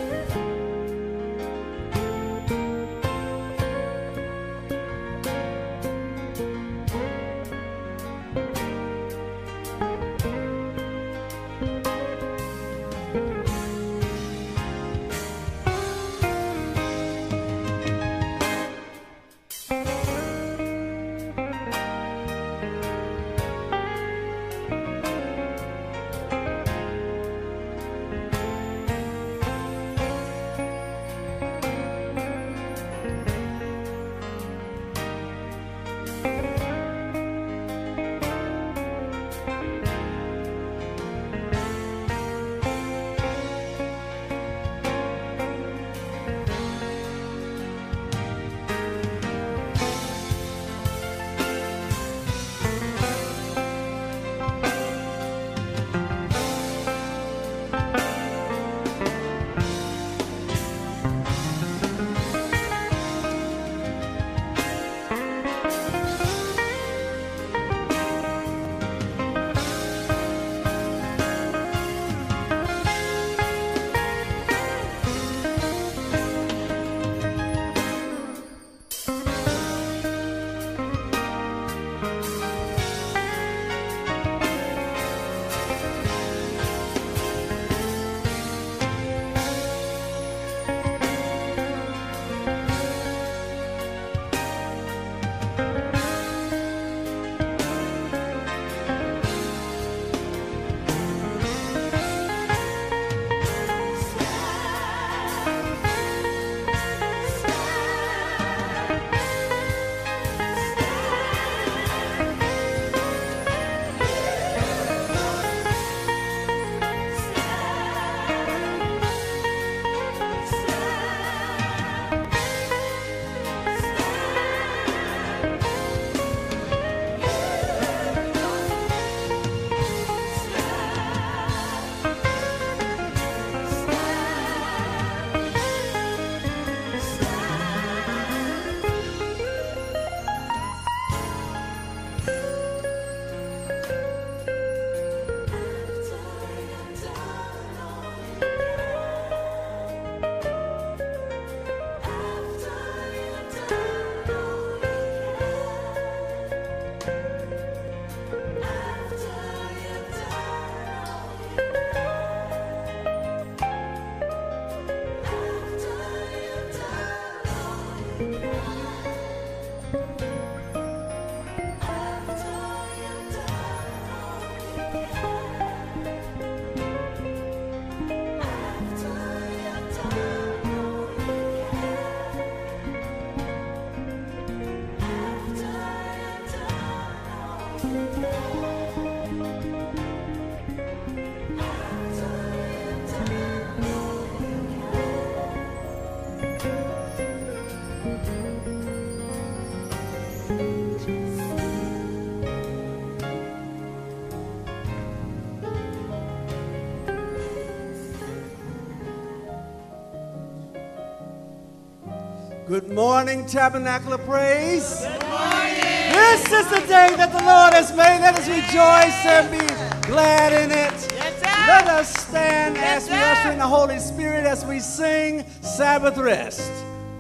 Good morning, Tabernacle of Praise. Good morning. This is the day that the Lord has made. Let us rejoice and be glad in it. Yes, let us stand as we usher in the Holy Spirit as we sing Sabbath Rest.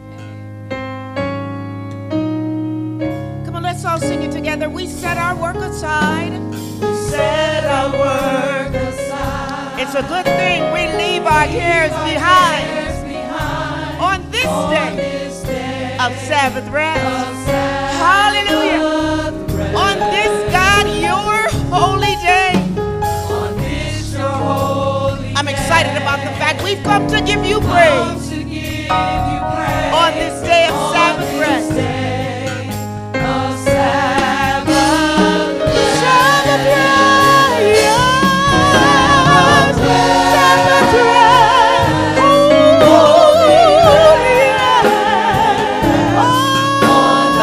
Come on, let's all sing it together. We set our work aside. We set our work aside. It's a good thing we leave our cares behind. On this day of Sabbath rest. Hallelujah. On this, God, your holy day. On this, your holy I'm excited about the fact we've come to give you praise. On this day of Sabbath rest. On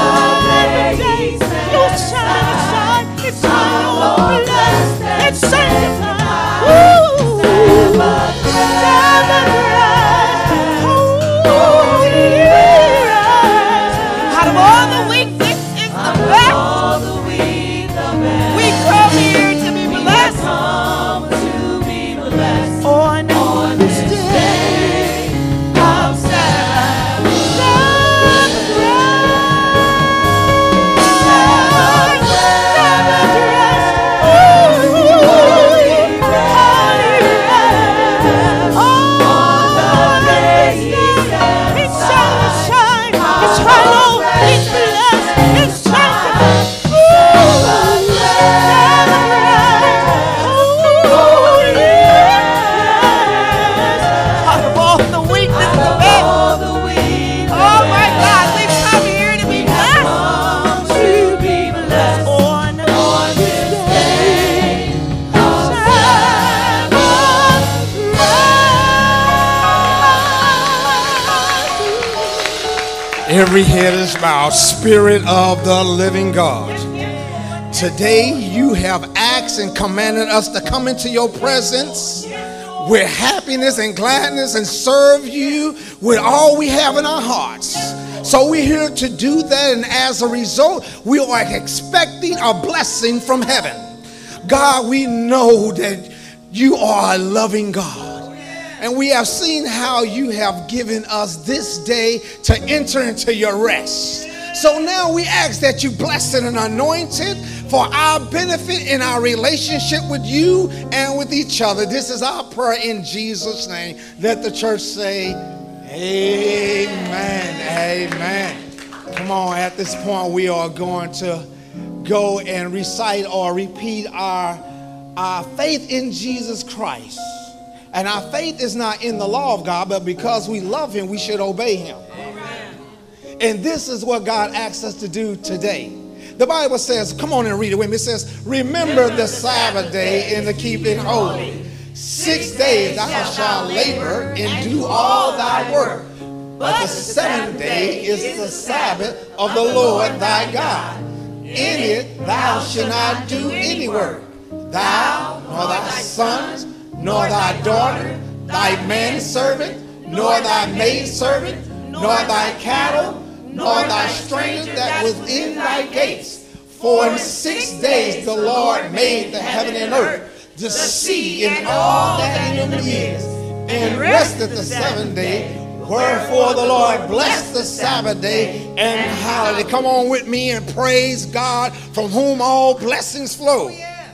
Every head is bowed. Spirit of the living God. Today you have asked and commanded us to come into your presence with happiness and gladness and serve you with all we have in our hearts. So we're here to do that, and as a result, we are expecting a blessing from heaven. God, we know that you are a loving God, and we have seen how you have given us this day to enter into your rest. So now we ask that you bless it and anoint it for our benefit in our relationship with you and with each other. This is our prayer in Jesus' name. Let the church say, amen, amen. Come on, at this point we are going to go and recite or repeat our faith in Jesus Christ. And our faith is not in the law of God, but because we love him, we should obey him. Amen. And this is what God asks us to do today. The Bible says, come on and read it with me. It says, remember the Sabbath day and to keep it holy. 6 days thou shalt labor and do all thy work. But the seventh day is the Sabbath of the Lord thy God. In it thou shalt not do any work. Thou, nor thy sons, nor thy daughter, thy manservant, nor thy maidservant, nor thy cattle, nor thy stranger that was in thy gates. For in 6 days the Lord made the heaven and earth, the sea and all that in them is, and rested the seventh day. Wherefore the Lord blessed the Sabbath day and hallowed it. Come on with me and praise God, from whom all blessings flow.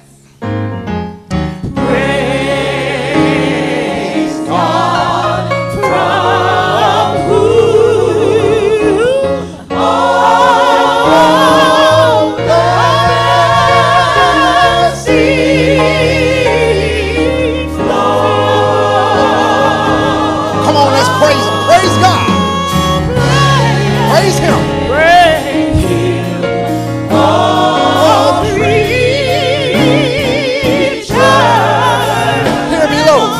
Praise God, from whom all blessings flow. Come on, let's praise him. Praise God. Praise him. Praise him, all creatures. Hear me, Lord.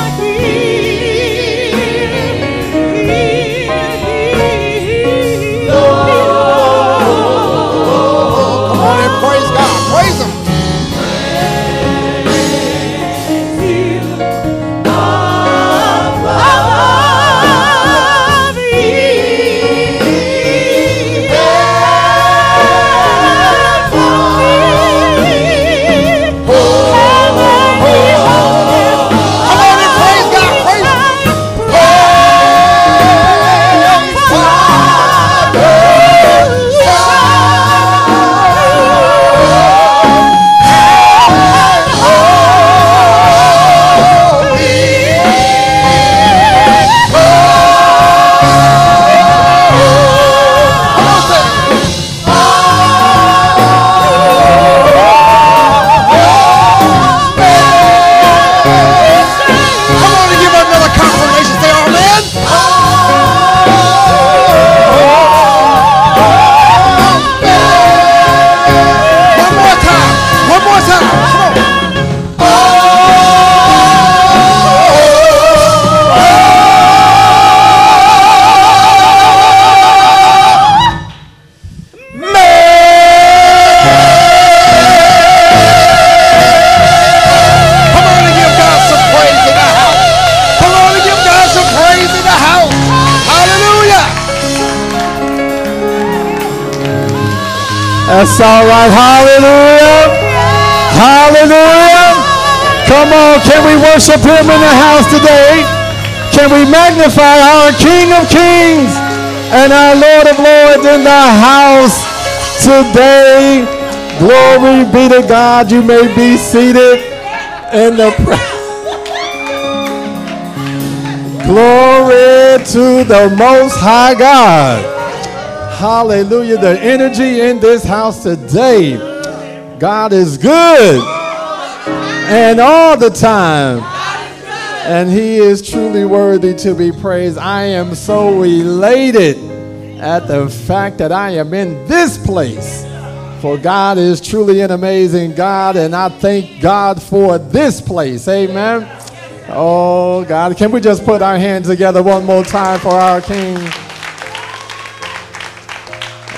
Come on and praise God. Praise him. That's all right. Hallelujah. Hallelujah. Come on. Can we worship him in the house today? Can we magnify our King of Kings and our Lord of Lords in the house today? Glory be to God. You may be seated in the glory to the Most High God. Hallelujah. The energy in this house today. God is good. And all the time. And he is truly worthy to be praised. I am so elated at the fact that I am in this place. For God is truly an amazing God. And I thank God for this place. Amen. Oh, God. Can we just put our hands together one more time for our King?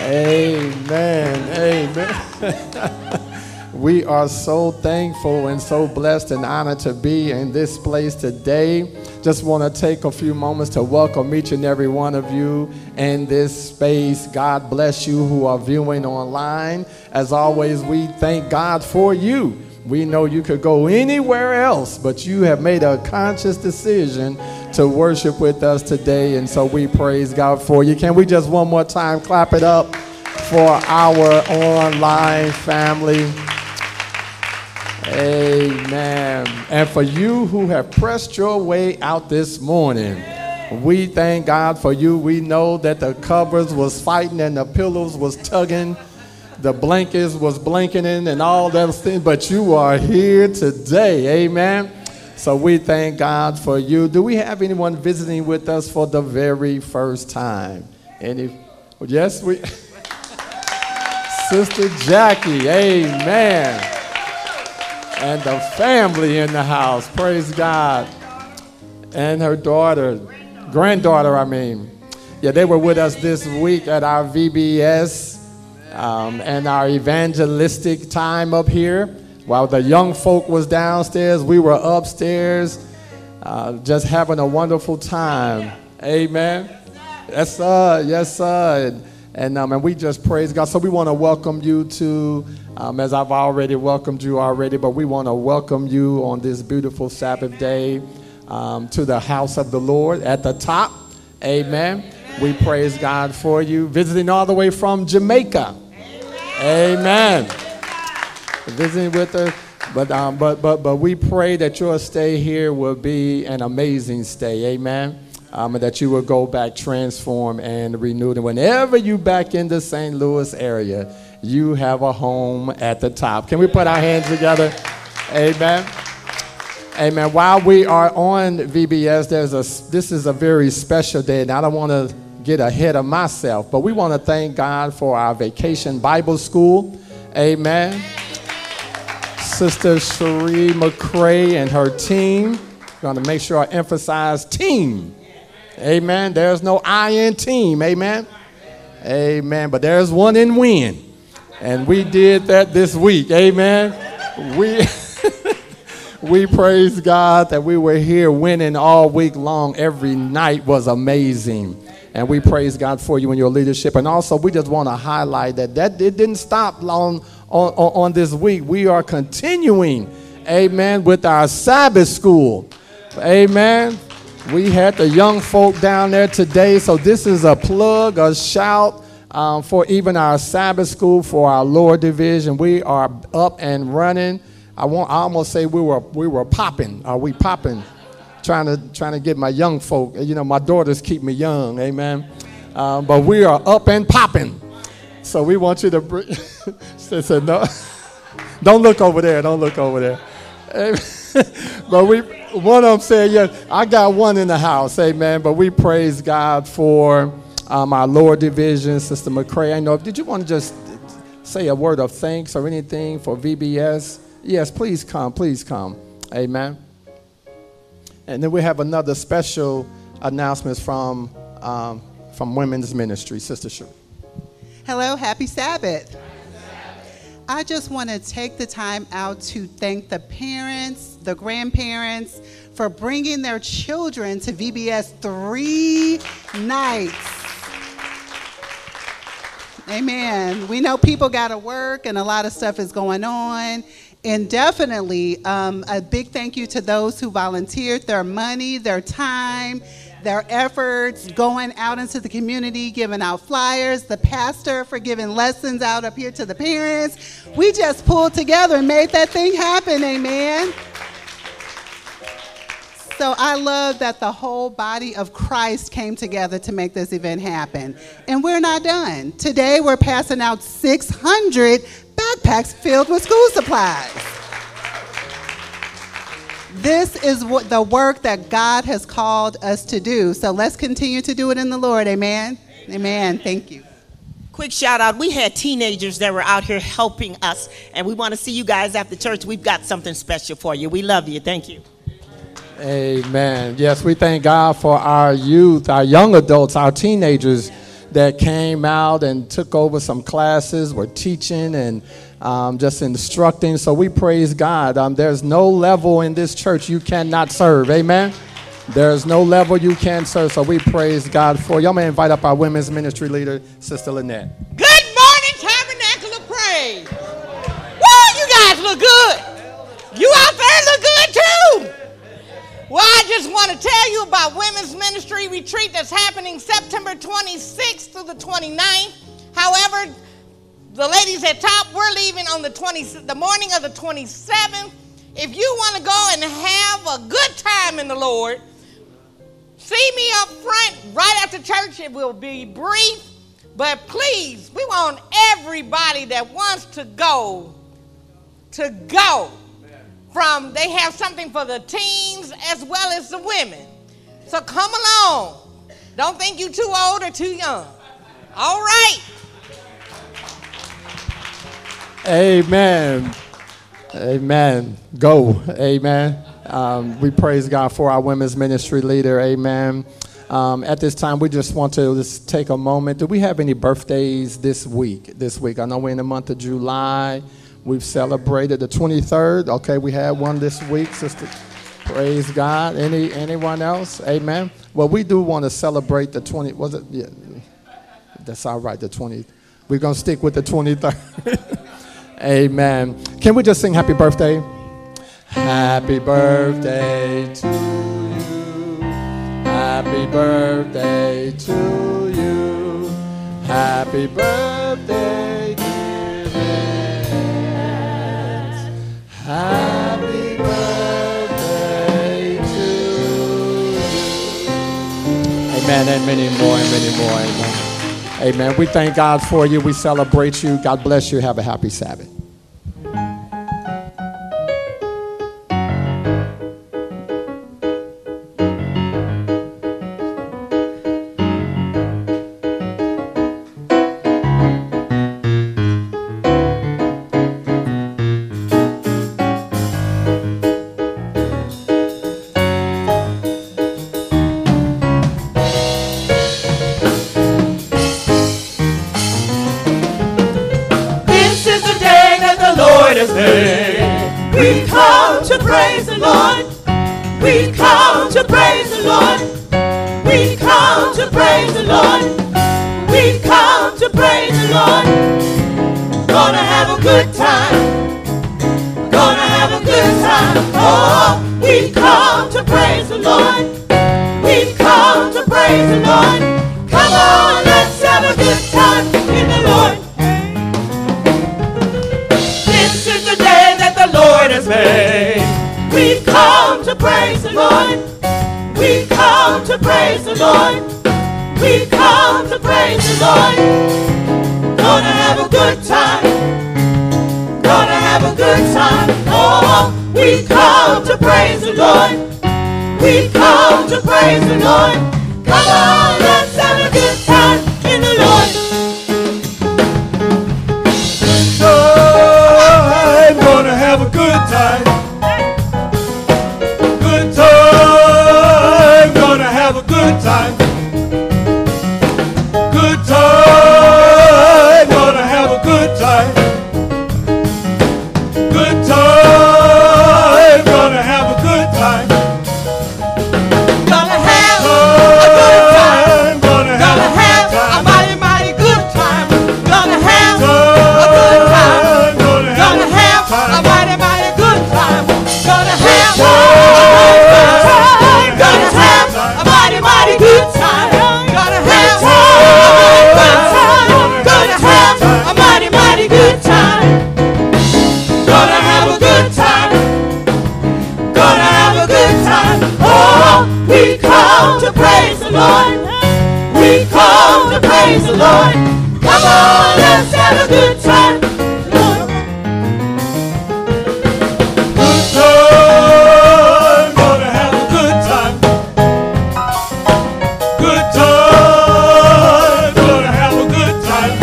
Amen. Amen. We are so thankful and so blessed and honored to be in this place today. Just want to take a few moments to welcome each and every one of you in this space. God bless you who are viewing online. As always, we thank God for you. We know you could go anywhere else, but you have made a conscious decision to worship with us today, and so we praise God for you. Can we just one more time clap it up for our online family? Amen. And for you who have pressed your way out this morning, we thank God for you. We know that the covers was fighting and the pillows was tugging, the blankets was blanketing and all those things, but you are here today. Amen. So we thank God for you. Do we have anyone visiting with us for the very first time? Yes, we. Sister Jackie, amen. And the family in the house, praise God. And her granddaughter, I mean. Yeah, they were with us this week at our VBS and our evangelistic time up here. While the young folk was downstairs, we were upstairs just having a wonderful time. Amen. Yes, sir. Yes, sir. And we just praise God. So we want to welcome you to, as I've already welcomed you already, but we want to welcome you on this beautiful Sabbath day to the house of the Lord at the top. Amen. We praise God for you. Visiting all the way from Jamaica. Amen. Visiting with us. But we pray that your stay here will be an amazing stay. Amen. And that you will go back transformed and renewed. And whenever you back in the St. Louis area, you have a home at the top. Can we put our hands together? Amen. Amen. While we are on VBS, this is a very special day, and I don't want to get ahead of myself, but we want to thank God for our Vacation Bible School. Amen. Sister Cherie McCray and her team. Going to make sure I emphasize team. Amen. There's no I in team. Amen. Amen. But there's one in win. And we did that this week. Amen. We praise God that we were here winning all week long. Every night was amazing. And we praise God for you and your leadership. And also, we just want to highlight that it didn't stop long on this week. We are continuing, amen, with our Sabbath school. Amen. We had the young folk down there today. So this is a plug, a shout for even our Sabbath school for our lower division. We are up and running. I almost say we were popping. Are we popping? Trying to get my young folk. You know, my daughters keep me young. Amen. But we are up and popping. So we want you to bring. Said no. Don't look over there. Don't look over there. Amen. But one of them said, yes, I got one in the house. Amen. But we praise God for our lower division, Sister McCray. I know. Did you want to just say a word of thanks or anything for VBS? Yes, please come. Please come. Amen. And then we have another special announcement from Women's Ministry. Sister Sheree. Hello, happy Sabbath. I just want to take the time out to thank the parents, the grandparents, for bringing their children to VBS 3 nights. Amen. We know people got to work and a lot of stuff is going on. And definitely a big thank you to those who volunteered their money, their time, their efforts, going out into the community, giving out flyers, the pastor for giving lessons out up here to the parents. We just pulled together and made that thing happen, amen. So I love that the whole body of Christ came together to make this event happen. And we're not done. Today we're passing out 600 backpacks filled with school supplies. This is what the work that God has called us to do. So let's continue to do it in the Lord. Amen. Amen. Thank you. Quick shout out. We had teenagers that were out here helping us, and we want to see you guys after church. We've got something special for you. We love you. Thank you. Amen. Yes, we thank God for our youth, our young adults, our teenagers that came out and took over some classes, were teaching and just instructing. So we praise God. There's no level in this church you cannot serve. Amen. There's no level you can't serve. So we praise God for you. I'm going to invite up our women's ministry leader, Sister Lynette. Good morning, Tabernacle of Praise. Woo, you guys look good. You out there look good too. Well, I just want to tell you about Women's Ministry Retreat that's happening September 26th through the 29th. However, the ladies at top, we're leaving on the morning of the 27th. If you want to go and have a good time in the Lord, see me up front right after church. It will be brief, but please, we want everybody that wants to go. They have something for the teens as well as the women. So come along. Don't think you're too old or too young. All right. Amen. Amen. Go. Amen. We praise God for our women's ministry leader. Amen. At this time, we just want to just take a moment. Do we have any birthdays this week? I know we're in the month of July. We've celebrated the 23rd. Okay, we had one this week, sister. Praise God. Anyone else? Amen. Well, we do want to celebrate the 20. Was it? Yeah, that's all right. The 20. We're gonna stick with the 23rd. Amen. Can we just sing happy birthday? Happy birthday to you. Happy birthday to you. Happy birthday, dear Vince. Happy birthday to you. Amen. And many more and many more. Amen. Amen. We thank God for you. We celebrate you. God bless you. Have a happy Sabbath. We come to praise the Lord. We come to praise the Lord. We come to praise the Lord. We come to praise the Lord. Gonna have a good time. Gonna have a good time. Oh, we come to praise the Lord. We come to praise the Lord. Come on, let's have a good time in the Lord. We come to praise the Lord. We come to praise the Lord. We come to praise the Lord. Gonna have a good time. Gonna have a good time. Oh, we come to praise the Lord. We come to praise the Lord. Come on, let's have a good time in the Lord. I'm gonna have a good time. Good time. Gonna have a good time. Good time. Gonna have a good time. Good time. Gonna have a good time. Gonna have a good time. Gonna have a mighty, mighty good time. Gonna have a good time. Gonna have a mighty, mighty good time. Gonna have a good time. Gonna have a mighty, mighty good time. Gonna have a good time. Gonna have a mighty, mighty good time. Gonna have a good time. Gonna have a good time. Oh, we come to praise the Lord. We come to praise the Lord. Come on, let's have a good time. Lord. Good time. Gonna have a good time. Good time. Gonna have a good time.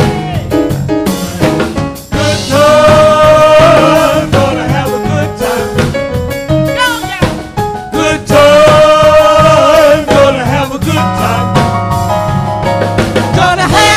Good time. Gonna have a good time. Good time. Gonna have a good time. Gonna have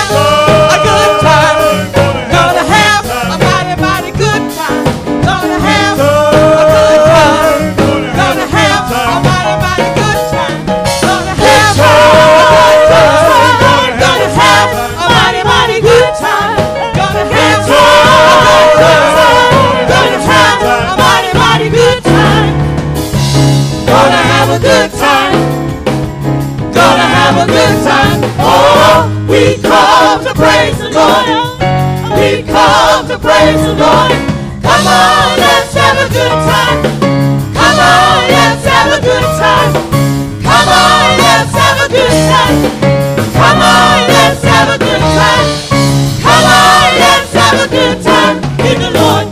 we come to praise the Lord. We come to praise the Lord. Come on, let's have a good time. Come on, let's have a good time. Come on, let's have a good time. Come on, let's have a good time. Come on, let's have a good time in the Lord.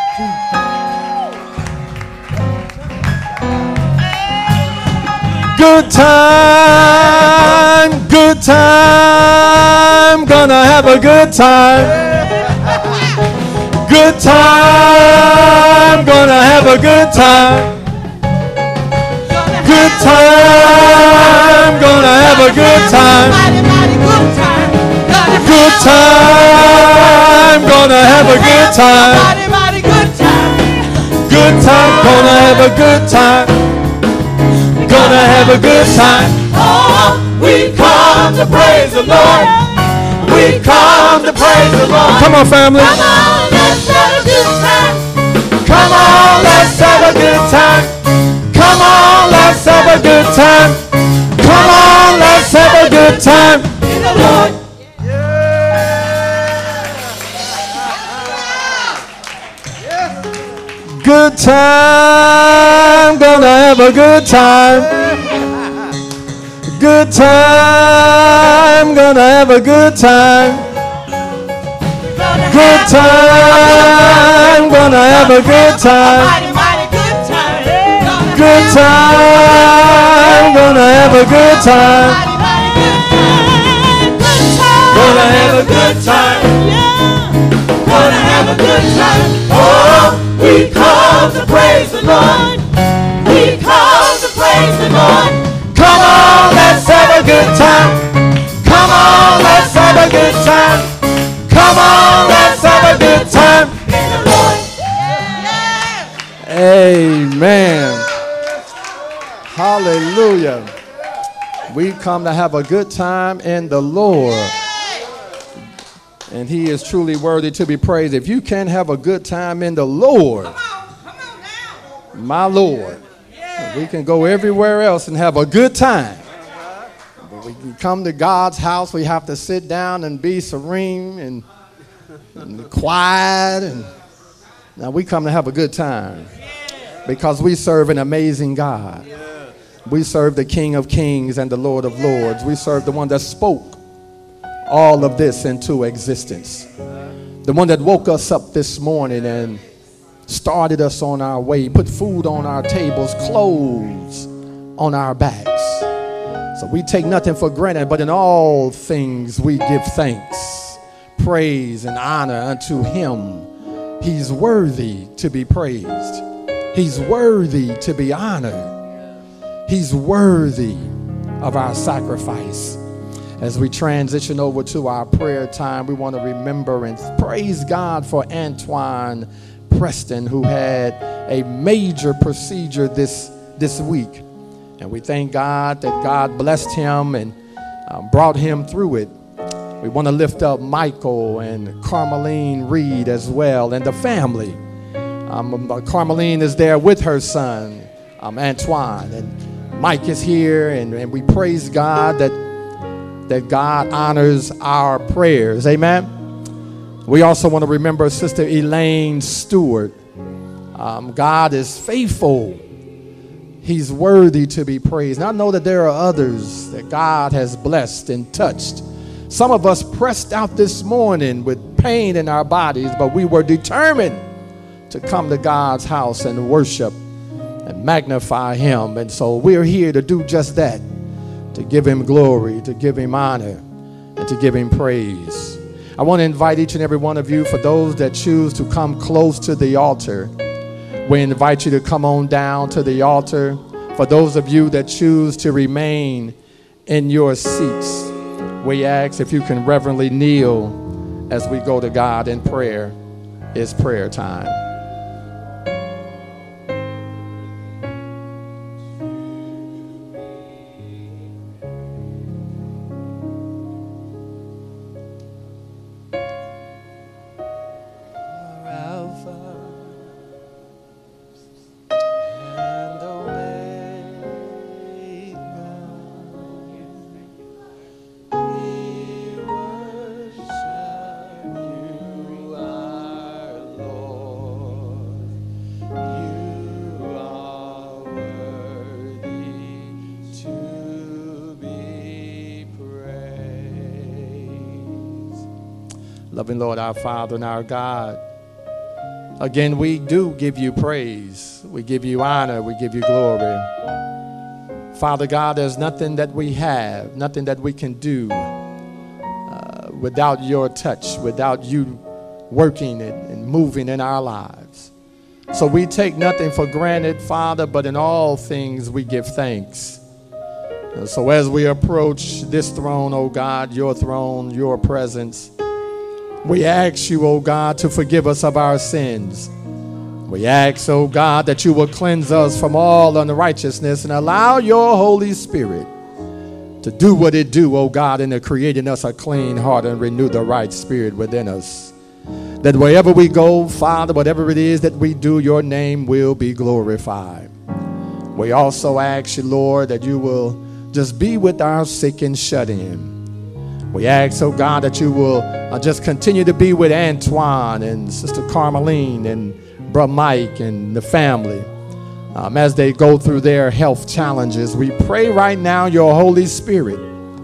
Good time, gonna have a good time. Good time, gonna have a good time. Good time, gonna have a good time. Good time, gonna have a good time. Good time, gonna have a good time. Gonna have a good time. Oh, we come to praise the Lord. We come to praise the Lord. Come on, family. Come on, let's have a good time. Come on, let's have a good time. Come on, let's have a good time. Come on, let's have a good time In the Lord. Good time, gonna have a good time. Good time, gonna have a good time. Good time, gonna have a good time. Mighty, mighty good time. Good time, gonna have a good time. Mighty, mighty good time. Good time. Gonna have a good time. Gonna have a good time. Oh, we come to praise the Lord. We come to praise the Lord. Come on, let's have a good time. Come on, let's have a good time. Come on, let's have a good time. In the Lord. Amen. Hallelujah. We come to have a good time in the Lord. And he is truly worthy to be praised. If you can have a good time in the Lord, my Lord, we can go everywhere else and have a good time. But we can come to God's house, we have to sit down and be serene and quiet. And now we come to have a good time because we serve an amazing God. We serve the King of Kings and the Lord of Lords. We serve the one that spoke all of this into existence. The one that woke us up this morning and started us on our way, put food on our tables, clothes on our backs. So we take nothing for granted, but in all things we give thanks, praise, and honor unto him. He's worthy to be praised. He's worthy to be honored. He's worthy of our sacrifice. As we transition over to our prayer time, we want to remember and praise God for Antoine Preston, who had a major procedure this week. And we thank God that God blessed him and brought him through it. We want to lift up Michael and Carmeline Reed as well, and the family. Carmeline is there with her son, Antoine, and Mike is here, and we praise God that God honors our prayers. Amen. We also want to remember Sister Elaine Stewart. God is faithful. He's worthy to be praised. And I know that there are others that God has blessed and touched. Some of us pressed out this morning with pain in our bodies, but we were determined to come to God's house and worship and magnify him. And so we're here to do just that, to give him glory, to give him honor, and to give him praise. I want to invite each and every one of you, for those that choose to come close to the altar, we invite you to come on down to the altar. For those of you that choose to remain in your seats, we ask if you can reverently kneel as we go to God in prayer. It's prayer time. Loving Lord, our Father and our God. Again, we do give you praise. We give you honor. We give you glory. Father God, there's nothing that we have, nothing that we can do without your touch, without you working and moving in our lives. So we take nothing for granted, Father, but in all things we give thanks. So as we approach this throne, oh God, your presence, we ask you, oh God, to forgive us of our sins. We ask, oh God, that you will cleanse us from all unrighteousness and allow your Holy Spirit to do what it do, oh God, in creating us a clean heart and renew the right spirit within us. That wherever we go, Father, whatever it is that we do, your name will be glorified. We also ask you, Lord, that you will just be with our sick and shut in. We ask, oh God, that you will just continue to be with Antoine and Sister Carmeline and Brother Mike and the family as they go through their health challenges. We pray right now your Holy Spirit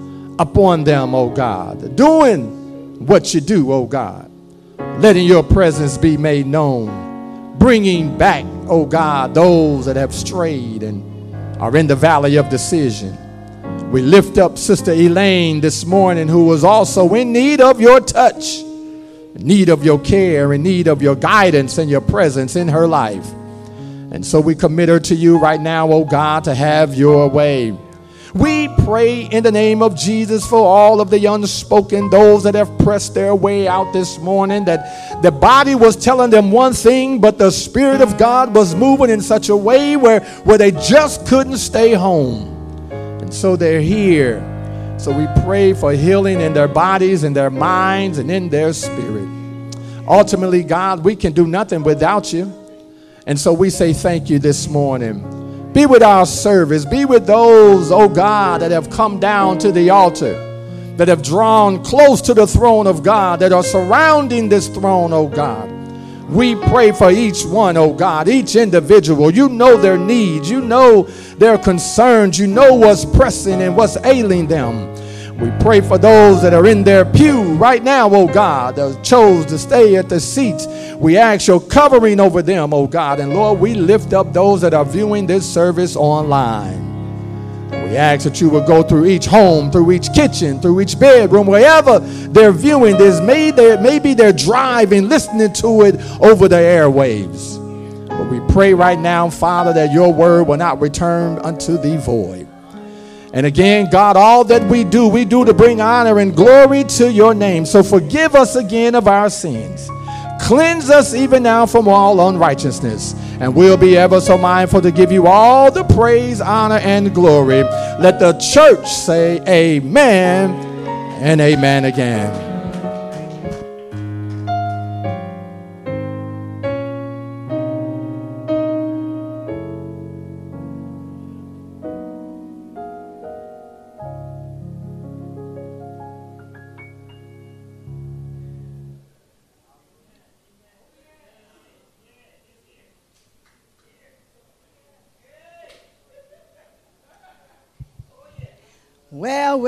upon them, oh God, doing what you do, oh God, letting your presence be made known, bringing back, oh God, those that have strayed and are in the valley of decision. We lift up Sister Elaine this morning, who was also in need of your touch, in need of your care, in need of your guidance and your presence in her life. And so we commit her to you right now, oh God, to have your way. We pray in the name of Jesus for all of the unspoken, those that have pressed their way out this morning, that the body was telling them one thing, but the Spirit of God was moving in such a way where they just couldn't stay home. And so they're here. So we pray for healing in their bodies, in their minds, and in their spirit. Ultimately, God, we can do nothing without you. And so we say thank you this morning. Be with our service. Be with those, oh God, that have come down to the altar, that have drawn close to the throne of God, that are surrounding this throne, oh God. We pray for each one, oh God, each individual. You know their needs. You know their concerns. You know what's pressing and what's ailing them. We pray for those that are in their pew right now, oh God, that chose to stay at the seats. We ask your covering over them, oh God. And Lord, we lift up those that are viewing this service online. We ask that you will go through each home, through each kitchen, through each bedroom, wherever they're viewing this. Maybe they're driving, listening to it over the airwaves. But we pray right now, Father, that your word will not return unto thee void. And again, God, all that we do to bring honor and glory to your name. So forgive us again of our sins. Cleanse us even now from all unrighteousness. And we'll be ever so mindful to give you all the praise, honor, and glory. Let the church say amen and amen again. Well.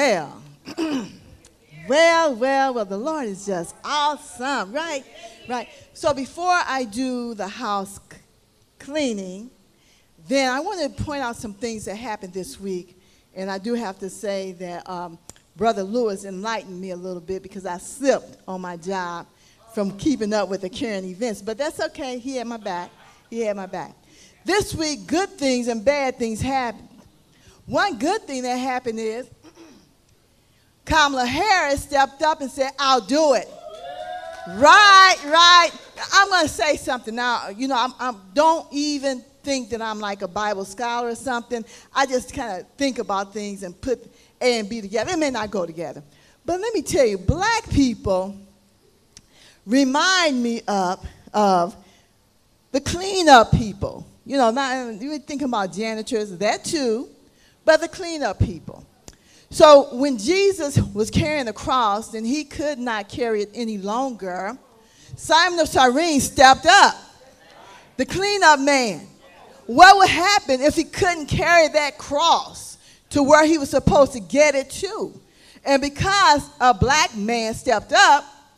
well, the Lord is just awesome, right? So before I do the house cleaning, then I want to point out some things that happened this week. And I do have to say that Brother Lewis enlightened me a little bit because I slipped on my job from keeping up with the current events. But that's okay. He had my back. This week, good things and bad things happened. One good thing that happened is Kamala Harris stepped up and said, I'll do it. Right. I'm going to say something now. You know, I don't even think that I'm like a Bible scholar or something. I just kind of think about things and put A and B together. It may not go together. But let me tell you, black people remind me of the cleanup people. You know, not, you think about janitors, that too, but the cleanup people. So when Jesus was carrying the cross and he could not carry it any longer, Simon of Cyrene stepped up, the cleanup man. What would happen if he couldn't carry that cross to where he was supposed to get it to? And because a black man stepped up,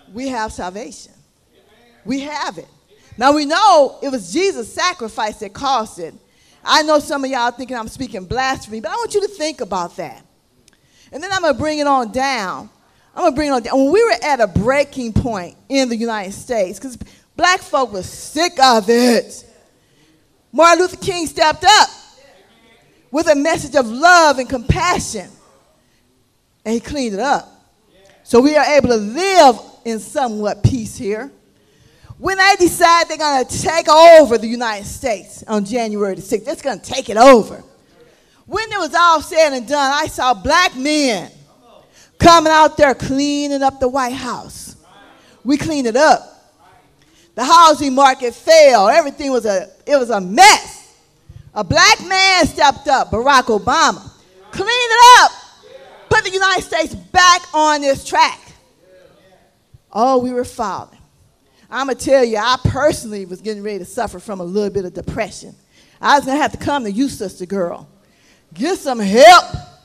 we have salvation. We have it. Now we know it was Jesus' sacrifice that caused it. I know some of y'all thinking I'm speaking blasphemy, but I want you to think about that. And then I'm going to bring it on down. When we were at a breaking point in the United States, because black folk were sick of it, Martin Luther King stepped up with a message of love and compassion, and he cleaned it up. So we are able to live in somewhat peace here. When they decide they're going to take over the United States on January the 6th, they're going to take it over. When it was all said and done, I saw black men coming out there cleaning up the White House. We cleaned it up. The housing market failed. Everything was a mess. A black man stepped up, Barack Obama, cleaned it up, put the United States back on this track. Oh, we were falling. I'm going to tell you, I personally was getting ready to suffer from a little bit of depression. I was going to have to come to you, sister girl. Get some help.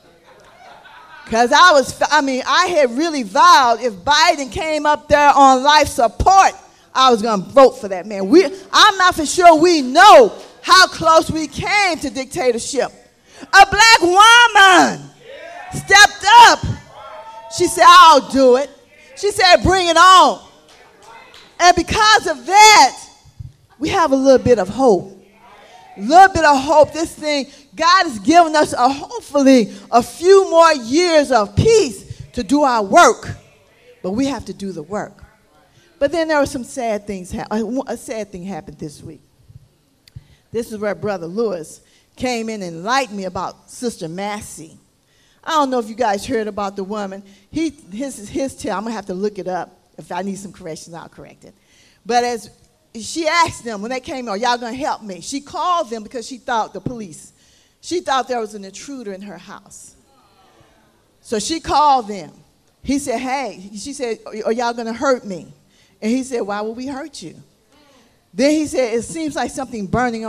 Because I had really vowed if Biden came up there on life support, I was going to vote for that man. I'm not for sure we know how close we came to dictatorship. A black woman stepped up. She said, I'll do it. She said, bring it on. And because of that, we have a little bit of hope. A little bit of hope. This thing, God has given us hopefully a few more years of peace to do our work. But we have to do the work. But then there were some sad things. A sad thing happened this week. This is where Brother Lewis came in and enlightened me about Sister Massey. I don't know if you guys heard about the woman. His tale, I'm going to have to look it up. If I need some corrections, I'll correct it. But as she asked them when they came, are y'all going to help me? She called them because she thought she thought there was an intruder in her house. So she called them. He said, hey, she said, are y'all going to hurt me? And he said, why would we hurt you? Then he said, it seems like something burning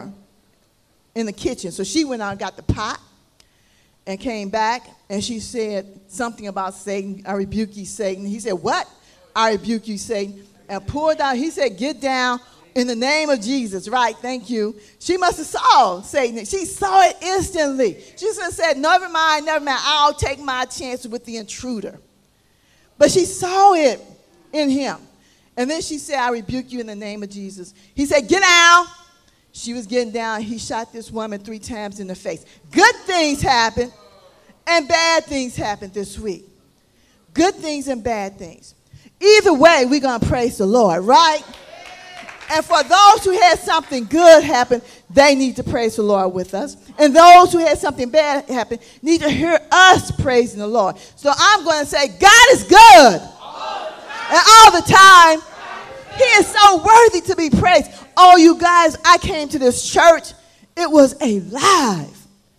in the kitchen. So she went out and got the pot and came back, and she said something about Satan. I rebuke you, Satan. He said, what? I rebuke you, Satan. And pulled down. He said, get down in the name of Jesus. Right, thank you. She must have saw Satan. She saw it instantly. She just said, never mind. I'll take my chances with the intruder. But she saw it in him. And then she said, I rebuke you in the name of Jesus. He said, get down. She was getting down. He shot this woman 3 times in the face. Good things happened and bad things happened this week. Good things and bad things. Either way, we're going to praise the Lord, right? And for those who had something good happen, they need to praise the Lord with us. And those who had something bad happen need to hear us praising the Lord. So I'm going to say, God is good. And all the time, he is so worthy to be praised. Oh, you guys, I came to this church. It was alive.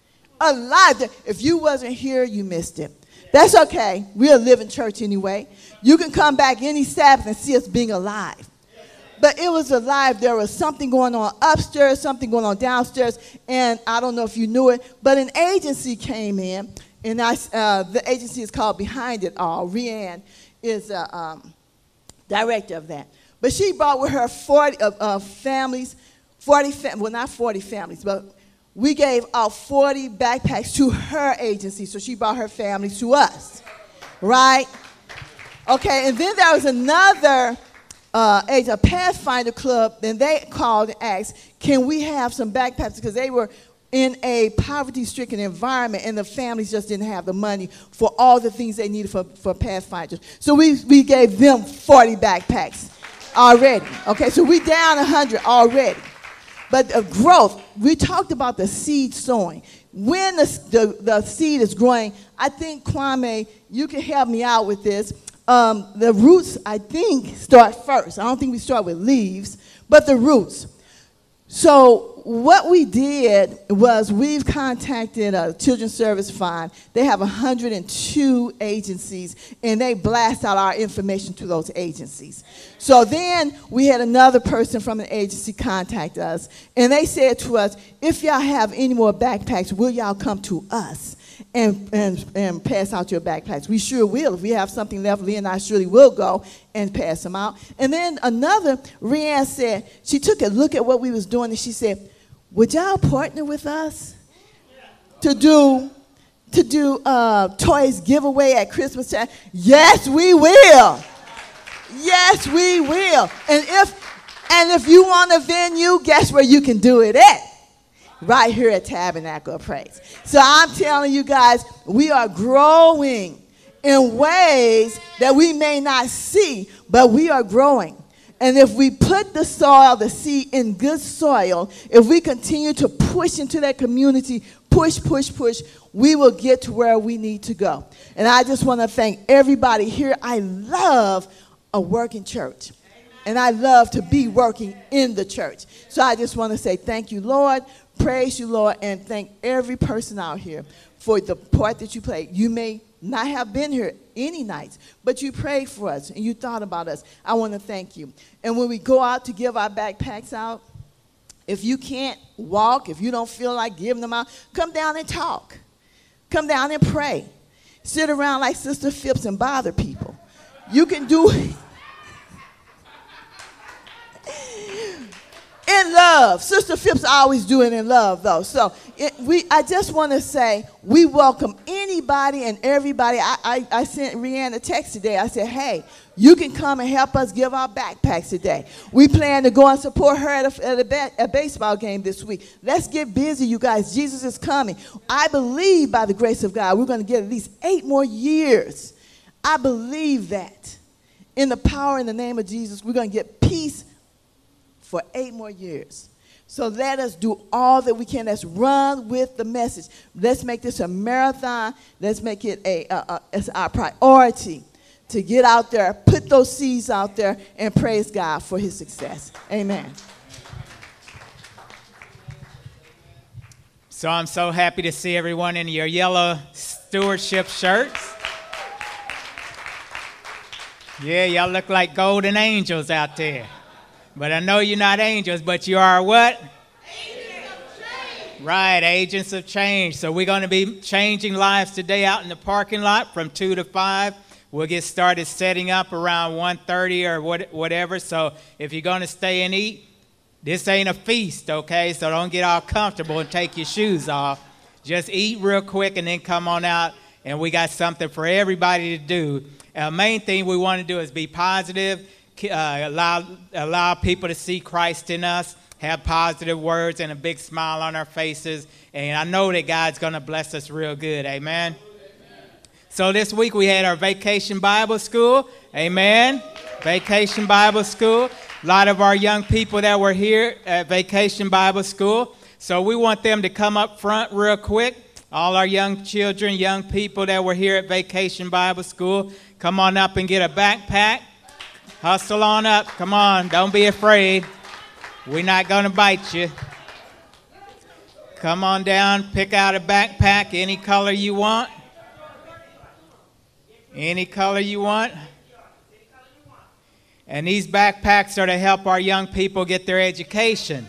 If you wasn't here, you missed it. That's okay. We're a living church anyway. You can come back any Sabbath and see us being alive. But it was alive. There was something going on upstairs, something going on downstairs. And I don't know if you knew it, but an agency came in. And the agency is called Behind It All. Rianne is director of that. But she brought with her 40 families, not 40 families, but we gave out 40 backpacks to her agency. So she brought her family to us, right? Okay, and then there was another a Pathfinder club, and they called and asked, can we have some backpacks? Because they were in a poverty-stricken environment, and the families just didn't have the money for all the things they needed for Pathfinders. So we gave them 40 backpacks already. Okay, so we down 100 already. But the growth, we talked about the seed sowing. When the seed is growing, I think, Kwame, you can help me out with this. The roots, I think, start first. I don't think we start with leaves, but the roots. So what we did was we've contacted Children's Service Fund. They have 102 agencies, and they blast out our information to those agencies. So then we had another person from an agency contact us, and they said to us, if y'all have any more backpacks, will y'all come to us? and pass out your backpacks. We sure will. If we have something left, Leah and I surely will go and pass them out. And then another, Rianne said, she took a look at what we was doing and she said, would y'all partner with us to do toys giveaway at Christmas time? Yes, we will. Yes, we will. And if you want a venue, guess where you can do it at? Right here at Tabernacle of Praise. So I'm telling you guys, we are growing in ways that we may not see, but we are growing. And if we put the soil, the seed in good soil, if we continue to push into that community, push, we will get to where we need to go. And I just want to thank everybody here. I love a working church. And I love to be working in the church. So I just want to say thank you, Lord. Praise you, Lord. And thank every person out here for the part that you played. You may not have been here any nights, but you prayed for us and you thought about us. I want to thank you. And when we go out to give our backpacks out, if you can't walk, if you don't feel like giving them out, come down and talk. Come down and pray. Sit around like Sister Phipps and bother people. You can do it. In love. Sister Phipps always do it in love, though. So I just want to say we welcome anybody and everybody. I sent Rianne a text today. I said, hey, you can come and help us give our backpacks today. We plan to go and support her at a baseball game this week. Let's get busy, you guys. Jesus is coming. I believe by the grace of God, we're going to get at least 8 more years. I believe that. In the power and the name of Jesus, we're going to get peace for 8 more years. So let us do all that we can. Let's run with the message. Let's make this a marathon. Let's make it as our priority to get out there, put those seeds out there, and praise God for his success. Amen. So I'm so happy to see everyone in your yellow stewardship shirts. Yeah, y'all look like golden angels out there. But I know you're not angels, but you are what? Agents of change. Right, agents of change. So we're going to be changing lives today out in the parking lot from 2 to 5. We'll get started setting up around 1:30 or whatever. So if you're going to stay and eat, this ain't a feast, okay? So don't get all comfortable and take your shoes off. Just eat real quick and then come on out, and we got something for everybody to do. Our main thing we want to do is be positive. Allow people to see Christ in us, have positive words and a big smile on our faces. And I know that God's going to bless us real good. Amen. So this week we had our Vacation Bible School. Amen. Vacation Bible School. A lot of our young people that were here at Vacation Bible School. So we want them to come up front real quick. All our young children, young people that were here at Vacation Bible School, come on up and get a backpack. Hustle on up. Come on. Don't be afraid. We're not going to bite you. Come on down. Pick out a backpack. Any color you want. Any color you want. And these backpacks are to help our young people get their education.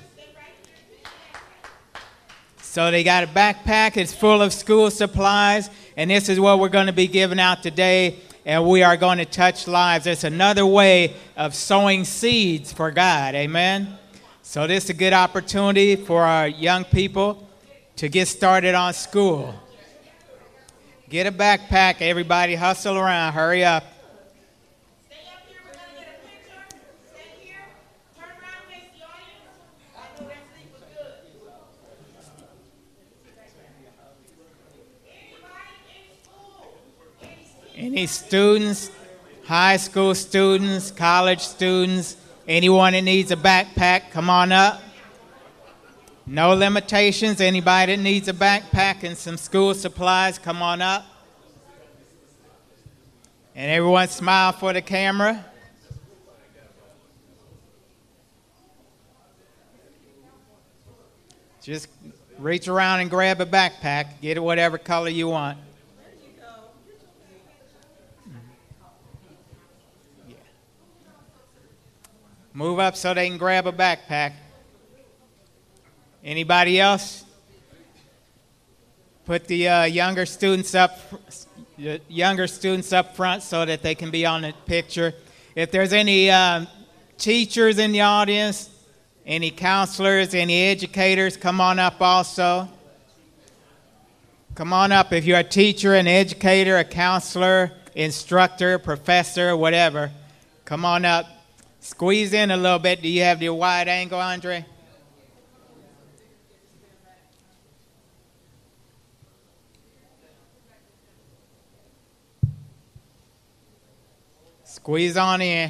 So they got a backpack. It's full of school supplies. And this is what we're going to be giving out today. And we are going to touch lives. It's another way of sowing seeds for God. Amen. So this is a good opportunity for our young people to get started on school. Get a backpack, everybody. Hustle around. Hurry up. Stay up here. We're going to get a picture. Stay here. Turn around, face the audience. I know that sleep was good. Any students, high school students, college students, anyone that needs a backpack, come on up. No limitations. Anybody that needs a backpack and some school supplies, come on up. And everyone smile for the camera. Just reach around and grab a backpack. Get it whatever color you want. Move up so they can grab a backpack. Anybody else? Put the younger students up front so that they can be on the picture. If there's any teachers in the audience, any counselors, any educators, come on up also. Come on up if you're a teacher, an educator, a counselor, instructor, professor, whatever. Come on up. Squeeze in a little bit. Do you have the wide angle, Andre? Squeeze on in.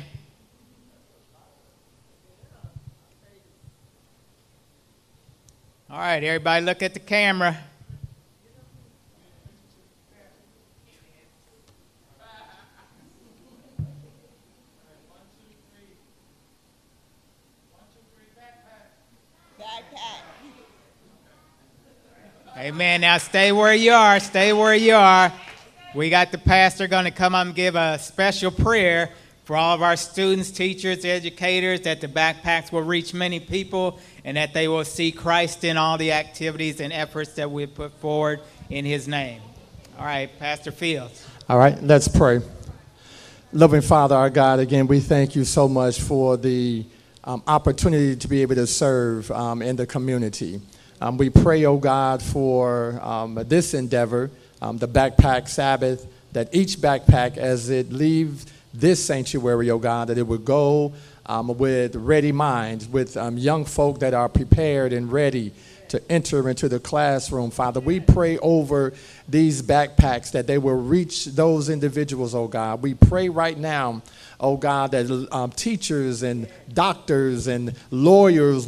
All right, everybody look at the camera. Amen. Now stay where you are. Stay where you are. We got the pastor going to come up and give a special prayer for all of our students, teachers, educators, that the backpacks will reach many people and that they will see Christ in all the activities and efforts that we put forward in his name. All right, Pastor Fields. All right, let's pray. Loving Father, our God, again, we thank you so much for the opportunity to be able to serve in the community. We pray, oh God, for this endeavor, the Backpack Sabbath, that each backpack, as it leaves this sanctuary, oh God, that it would go with ready minds, with young folk that are prepared and ready to enter into the classroom. Father, we pray over these backpacks that they will reach those individuals, oh God. We pray right now, oh God, that teachers and doctors and lawyers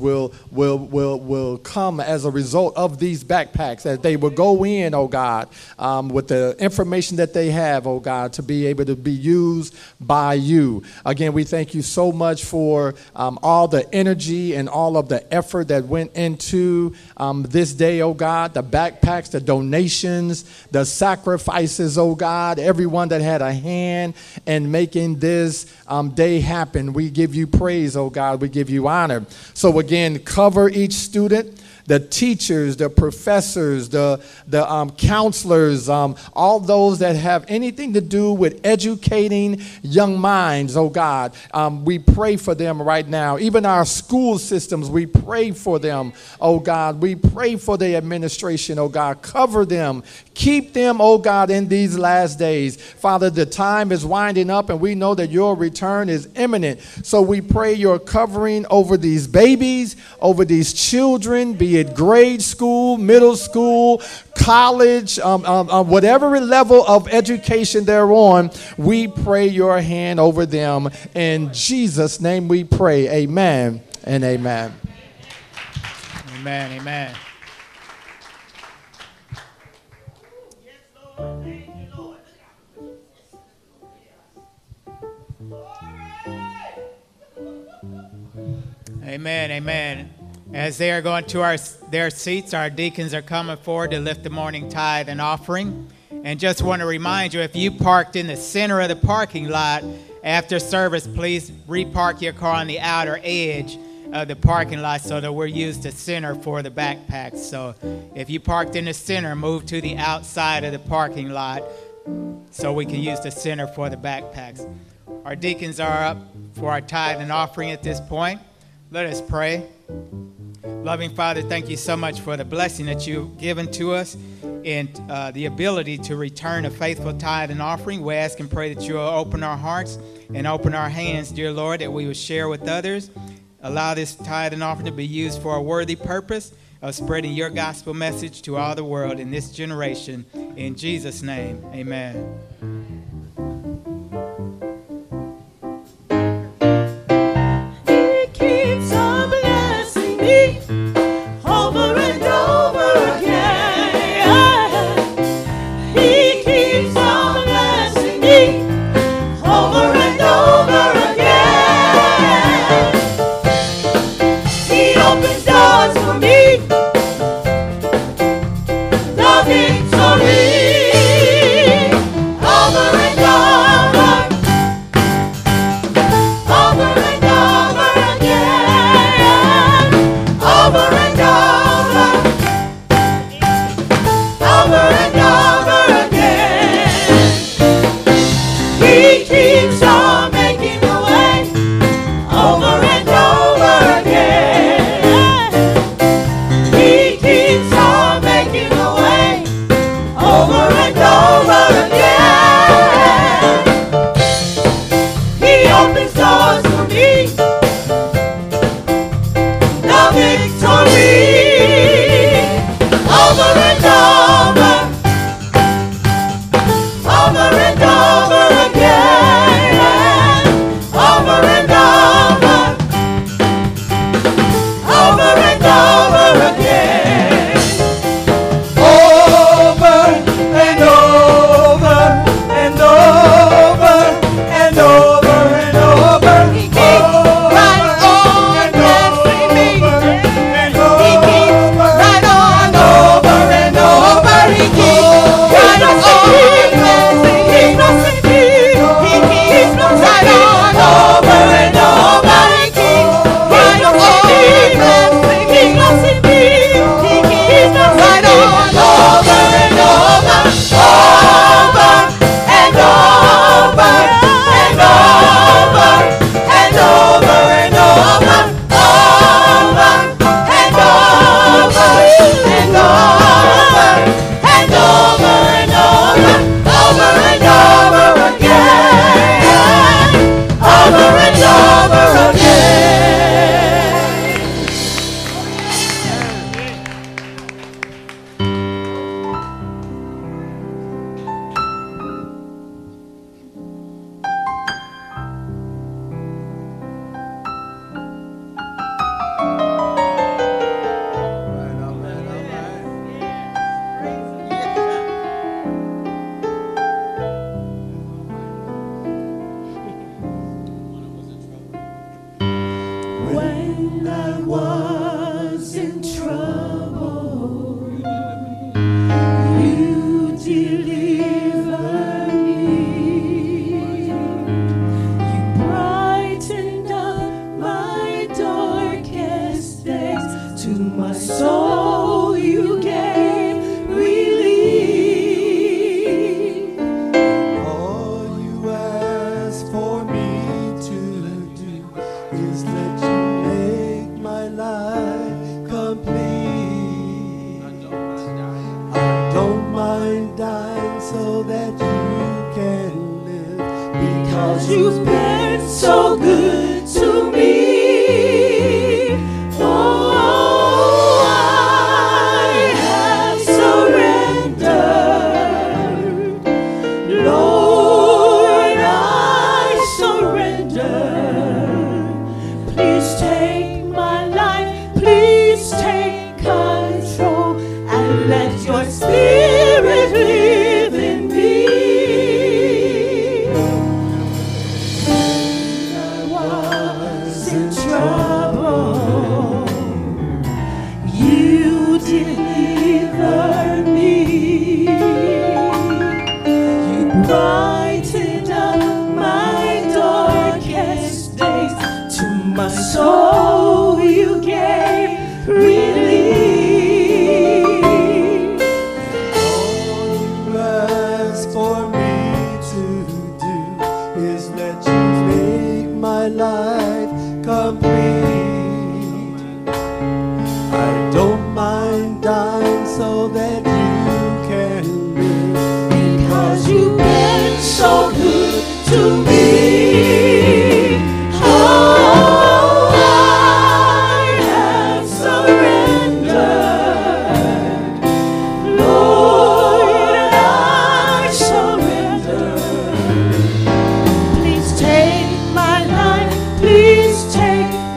will come as a result of these backpacks, that they will go in, oh God, with the information that they have, oh God, to be able to be used by you. Again, we thank you so much for all the energy and all of the effort that went into this day, oh God, the backpacks, the donations, the sacrifices, oh God, everyone that had a hand in making this day happen. We give you praise, oh God. We give you honor. So again, cover each student, the teachers, the professors, the counselors, all those that have anything to do with educating young minds, oh God. We pray for them right now. Even our school systems, we pray for them, oh God. We pray for the administration, oh God. Cover them. Keep them, oh God, in these last days. Father, the time is winding up and we know that your return is imminent. So we pray your covering over these babies, over these children, be it grade school, middle school, college, whatever level of education they're on, we pray your hand over them. In Jesus' name we pray. Amen and amen. Amen, amen. Amen, amen. As they are going to their seats, our deacons are coming forward to lift the morning tithe and offering. And just want to remind you, if you parked in the center of the parking lot after service, please repark your car on the outer edge of the parking lot so that we're used the center for the backpacks. So if you parked in the center, move to the outside of the parking lot so we can use the center for the backpacks. Our deacons are up for our tithe and offering at this point. Let us pray. Loving Father, thank you so much for the blessing that you've given to us and the ability to return a faithful tithe and offering. We ask and pray that you will open our hearts and open our hands, dear Lord, that we will share with others. Allow this tithe and offering to be used for a worthy purpose of spreading your gospel message to all the world in this generation. In Jesus' name, amen. Victory over keeps on making a way over and over again. He keeps on making a way over and over again. He opens doors for me, the victory. Over and over, over and over again, over and over, over and over again, over and over and over and over and over. He keeps right on blessing me. He keeps right on over and over. He keeps right on blessing me. He keeps right on over and over. He keeps right on blessing me. He keeps right on over and over, over and over and over and over and over, over and over and over and over and over, over and over again, over and over again. When I was in trouble, you delivered me. You brightened up my darkest days. To my soul you gave relief. All you ask for me to do is let you make my life complete. I don't mind dying so that you can live, because You've been so good to me. Oh, I have surrendered. Lord, I surrender. Please take my life. Please take control and let your spirit live in me. I was in trouble. You delivered me. You brightened up my darkest days. To my soul you gave relief. all you ask for me to do is let you make my life complete. I don't mind dying so that you can live, Because you've been so good to me. Oh, I have surrendered. Lord, I surrender. Please take my life. Please take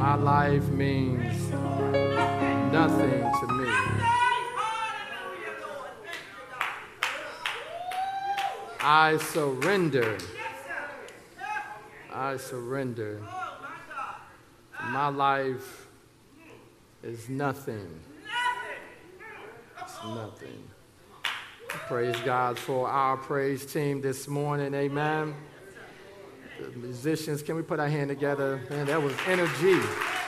My life means nothing to me. I surrender. I surrender. My life is nothing. It's nothing. Praise God for our praise team this morning. Amen. The musicians, can we put our hand together? Man, that was energy.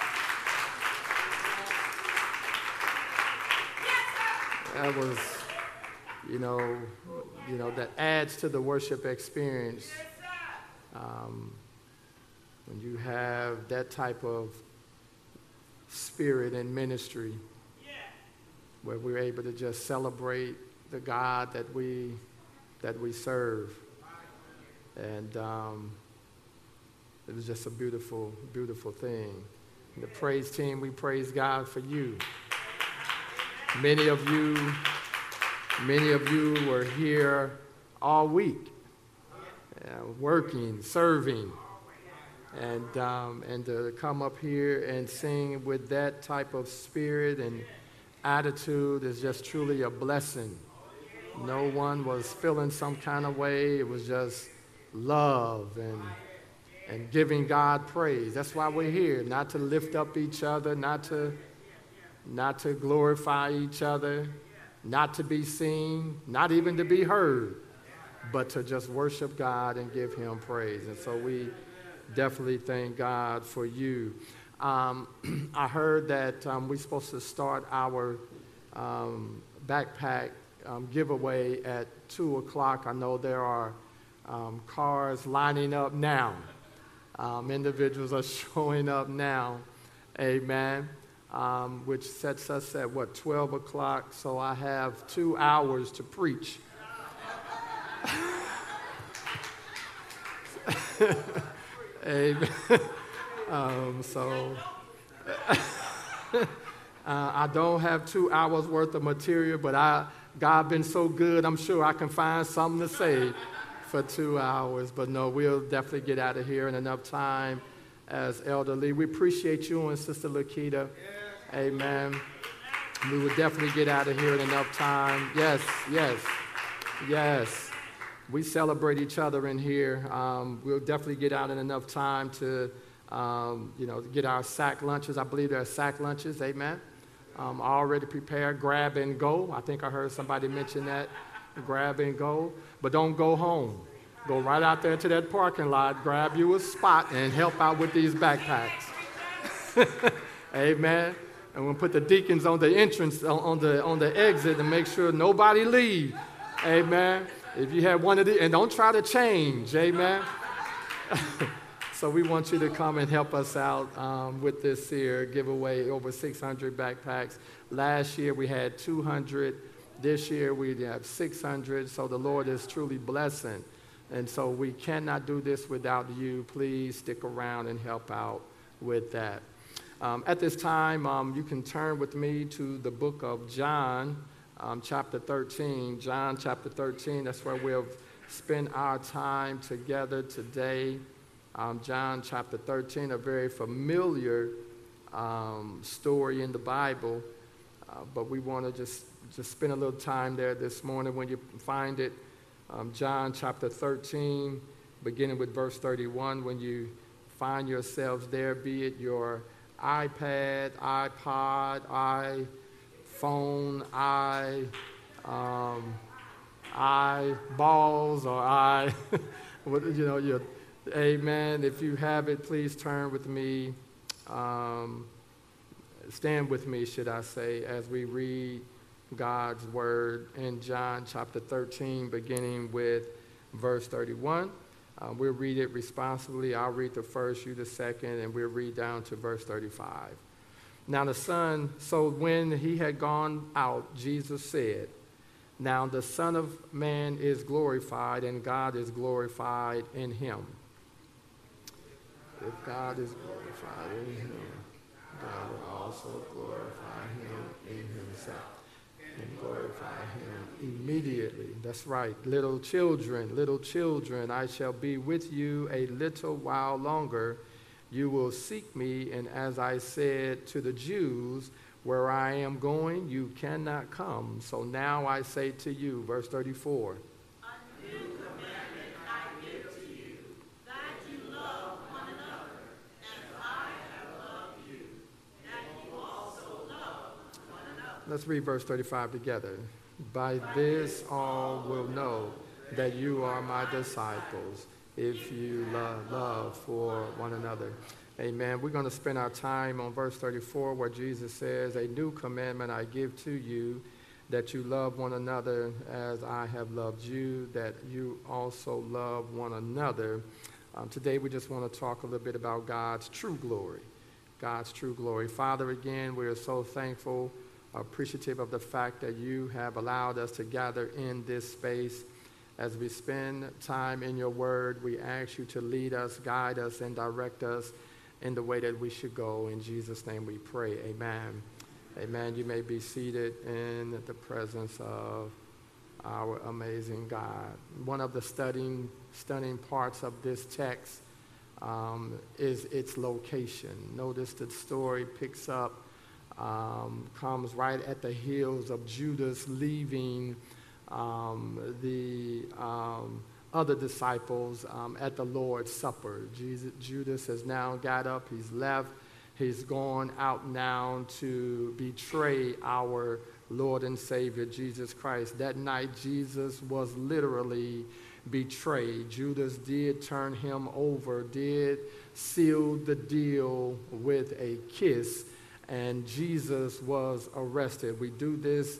That was, you know, that adds to the worship experience. When you have that type of spirit in ministry, where we're able to just celebrate the God that we serve. And it was just a beautiful, beautiful thing. And the praise team, we praise God for you. Many of you were here all week, working, serving, and to come up here and sing with that type of spirit and attitude is just truly a blessing. No one was feeling some kind of way. It was just love and giving God praise. That's why we're here, not to lift up each other, not to glorify each other, not to be seen, not even to be heard, but to just worship God and give him praise. And so we definitely thank God for you. I heard that we're supposed to start our backpack giveaway at 2 o'clock. I know there are cars lining up now. Individuals are showing up now. Amen. Which sets us at, 12 o'clock? So I have 2 hours to preach. Amen. I don't have 2 hours worth of material, but God been so good, I'm sure I can find something to say for 2 hours. But no, we'll definitely get out of here in enough time as Elder Lee. We appreciate you and Sister Lakita. Amen. We will definitely get out of here in enough time. Yes, yes, yes. We celebrate each other in here. We'll definitely get out in enough time to, get our sack lunches. I believe there are sack lunches. Amen. Already prepared. Grab and go. I think I heard somebody mention that. Grab and go. But don't go home. Go right out there to that parking lot. Grab you a spot and help out with these backpacks. Amen. And we'll put the deacons on the entrance, on the exit, and make sure nobody leave. Amen. If you have one of these, and don't try to change. Amen. So we want you to come and help us out with this here giveaway, over 600 backpacks. Last year we had 200. This year we have 600. So the Lord is truly blessing. And so we cannot do this without you. Please stick around and help out with that. At this time, you can turn with me to the book of John, chapter 13. John chapter 13, that's where we'll spend our time together today. John chapter 13, a very familiar story in the Bible, but we want to just spend a little time there this morning. When you find it, John chapter 13, beginning with verse 31, when you find yourselves there, be it your iPad, iPod, iPhone, eyeballs, or your amen. If you have it, please turn with me. Stand with me, should I say, as we read God's word in John chapter 13, beginning with verse 31. We'll read it responsibly. I'll read the first, you the second, and we'll read down to verse 35. Now so when he had gone out, Jesus said, now the Son of Man is glorified, and God is glorified in him. If God is glorified in him, God will also glorify him in himself and glorify him immediately. That's right. Little children, I shall be with you a little while longer, You will seek me, and as I said to the Jews, where I am going, you cannot come. So now I say to you, verse 34. A new commandment I give to you, that you love one another, as I have loved you, that you also love one another. Let's read verse 35 together. By this all will know that you are my disciples, if you love for one another. Amen. We're going to spend our time on verse 34 where Jesus says, a new commandment I give to you, that you love one another as I have loved you, that you also love one another. Today we just want to talk a little bit about God's true glory. God's true glory. Father, again, we are so thankful, appreciative of the fact that you have allowed us to gather in this space. As we spend time in your word, we ask you to lead us, guide us, and direct us in the way that we should go. In Jesus' name we pray. Amen. Amen. You may be seated in the presence of our amazing God. One of the stunning parts of this text is its location. Notice the story picks up, comes right at the heels of Judas leaving the other disciples at the Lord's Supper. Judas has now got up, he's left, he's gone out now to betray our Lord and Savior, Jesus Christ. That night, Jesus was literally betrayed. Judas did turn him over, did seal the deal with a kiss, and Jesus was arrested. We do this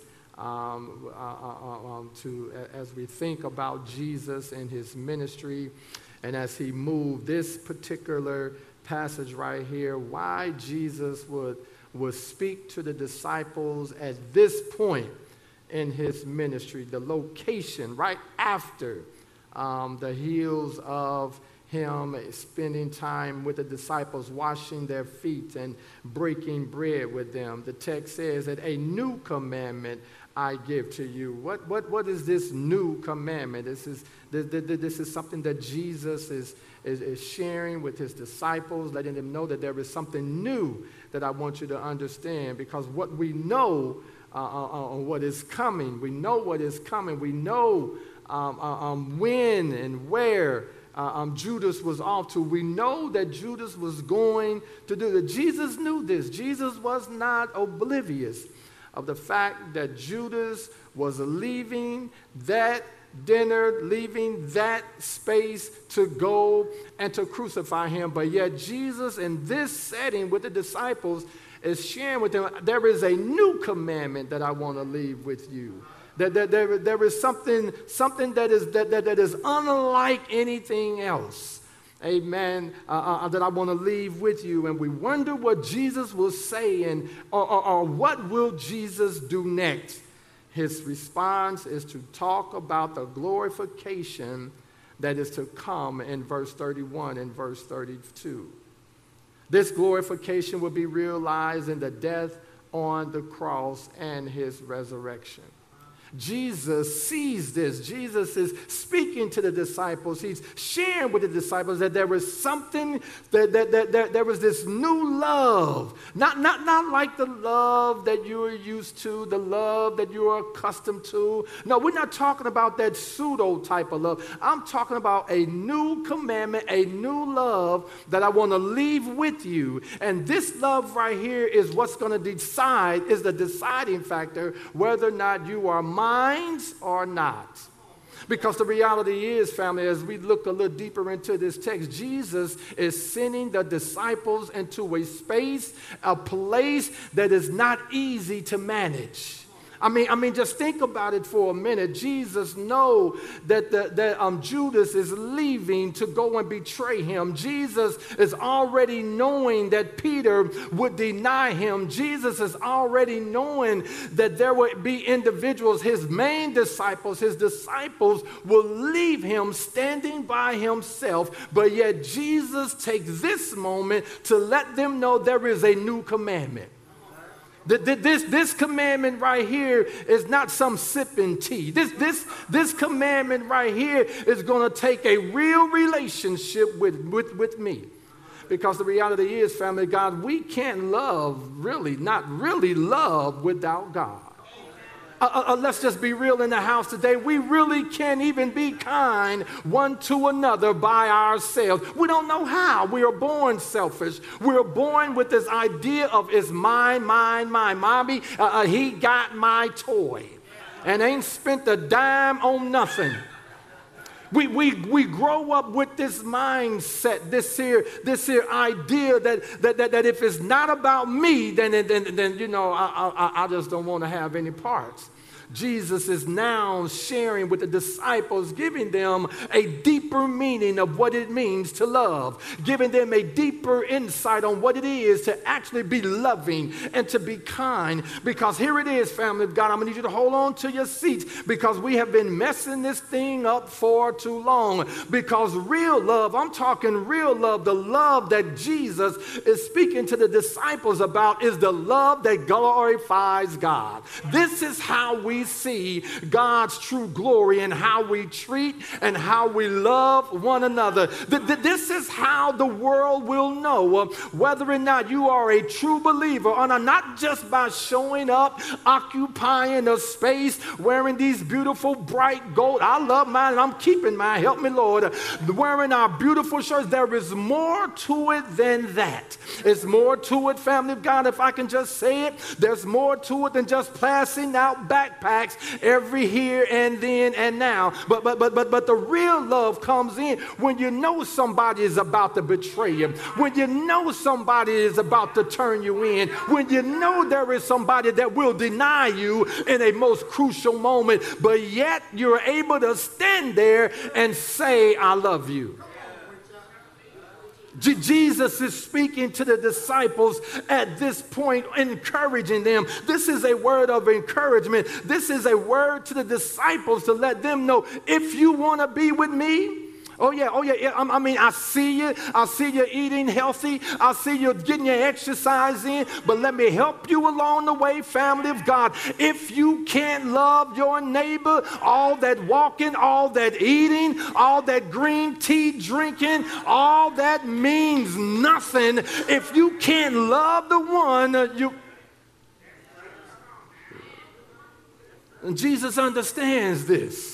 as we think about Jesus and his ministry, and as he moved, this particular passage right here, why Jesus would speak to the disciples at this point in his ministry, the location right after the heels of him spending time with the disciples, washing their feet and breaking bread with them. The text says that a new commandment I give to you. What is this new commandment? This is something that Jesus is sharing with his disciples, letting them know that there is something new that I want you to understand, because what we know what is coming. We know what is coming. We know when and where Judas was off to. We know that Judas was going to do that. Jesus knew this. Jesus was not oblivious of the fact that Judas was leaving that dinner, leaving that space to go and to crucify him. But yet Jesus, in this setting with the disciples, is sharing with them, there is a new commandment that I want to leave with you. That there is something that is unlike anything else. Amen. That I want to leave with you. And we wonder what Jesus will say and or what will Jesus do next. His response is to talk about the glorification that is to come in verse 31 and verse 32. This glorification will be realized in the death on the cross and his resurrection. Jesus sees this. Jesus is speaking to the disciples. He's sharing with the disciples that there was something, that there was this new love. Not like the love that you are used to, the love that you are accustomed to. No, we're not talking about that pseudo type of love. I'm talking about a new commandment, a new love that I want to leave with you. And this love right here is what's going to decide, is the deciding factor whether or not you are mine or not. Because the reality is, family, as we look a little deeper into this text, Jesus is sending the disciples into a space, a place that is not easy to manage. I mean, just think about it for a minute. Jesus knows that Judas is leaving to go and betray him. Jesus is already knowing that Peter would deny him. Jesus is already knowing that there would be individuals, his main disciples, his disciples will leave him standing by himself. But yet Jesus takes this moment to let them know there is a new commandment. This commandment right here is not some sipping tea. This commandment right here is going to take a real relationship with me. Because the reality is, family of God, we can't not really love without God. Let's just be real in the house today. We really can't even be kind one to another by ourselves. We don't know how. We are born selfish. We are born with this idea of it's mine, mine, mine. Mommy, he got my toy and ain't spent a dime on nothing. We grow up with this mindset, this here idea that if it's not about me, then you know I just don't want to have any parts. Jesus is now sharing with the disciples, giving them a deeper meaning of what it means to love, giving them a deeper insight on what it is to actually be loving and to be kind. Because here it is, family of God, I'm going to need you to hold on to your seats because we have been messing this thing up for too long. Because real love, I'm talking real love, the love that Jesus is speaking to the disciples about is the love that glorifies God. This is how we see God's true glory and how we treat and how we love one another. This is how the world will know whether or not you are a true believer or not, just by showing up, occupying a space, wearing these beautiful bright gold. I love mine and I'm keeping mine. Help me, Lord. Wearing our beautiful shirts. There is more to it than that. It's more to it, family of God, if I can just say it. There's more to it than just passing out backpacks every here and then and now. But the real love comes in when you know somebody is about to betray you, when you know somebody is about to turn you in, when you know there is somebody that will deny you in a most crucial moment, but yet you're able to stand there and say, I love you. Jesus is speaking to the disciples at this point, encouraging them. This is a word of encouragement. This is a word to the disciples to let them know, if you want to be with me, oh yeah. I mean, I see you eating healthy. I see you getting your exercise in. But let me help you along the way, family of God. If you can't love your neighbor, all that walking, all that eating, all that green tea drinking, all that means nothing. If you can't love the one you... And Jesus understands this.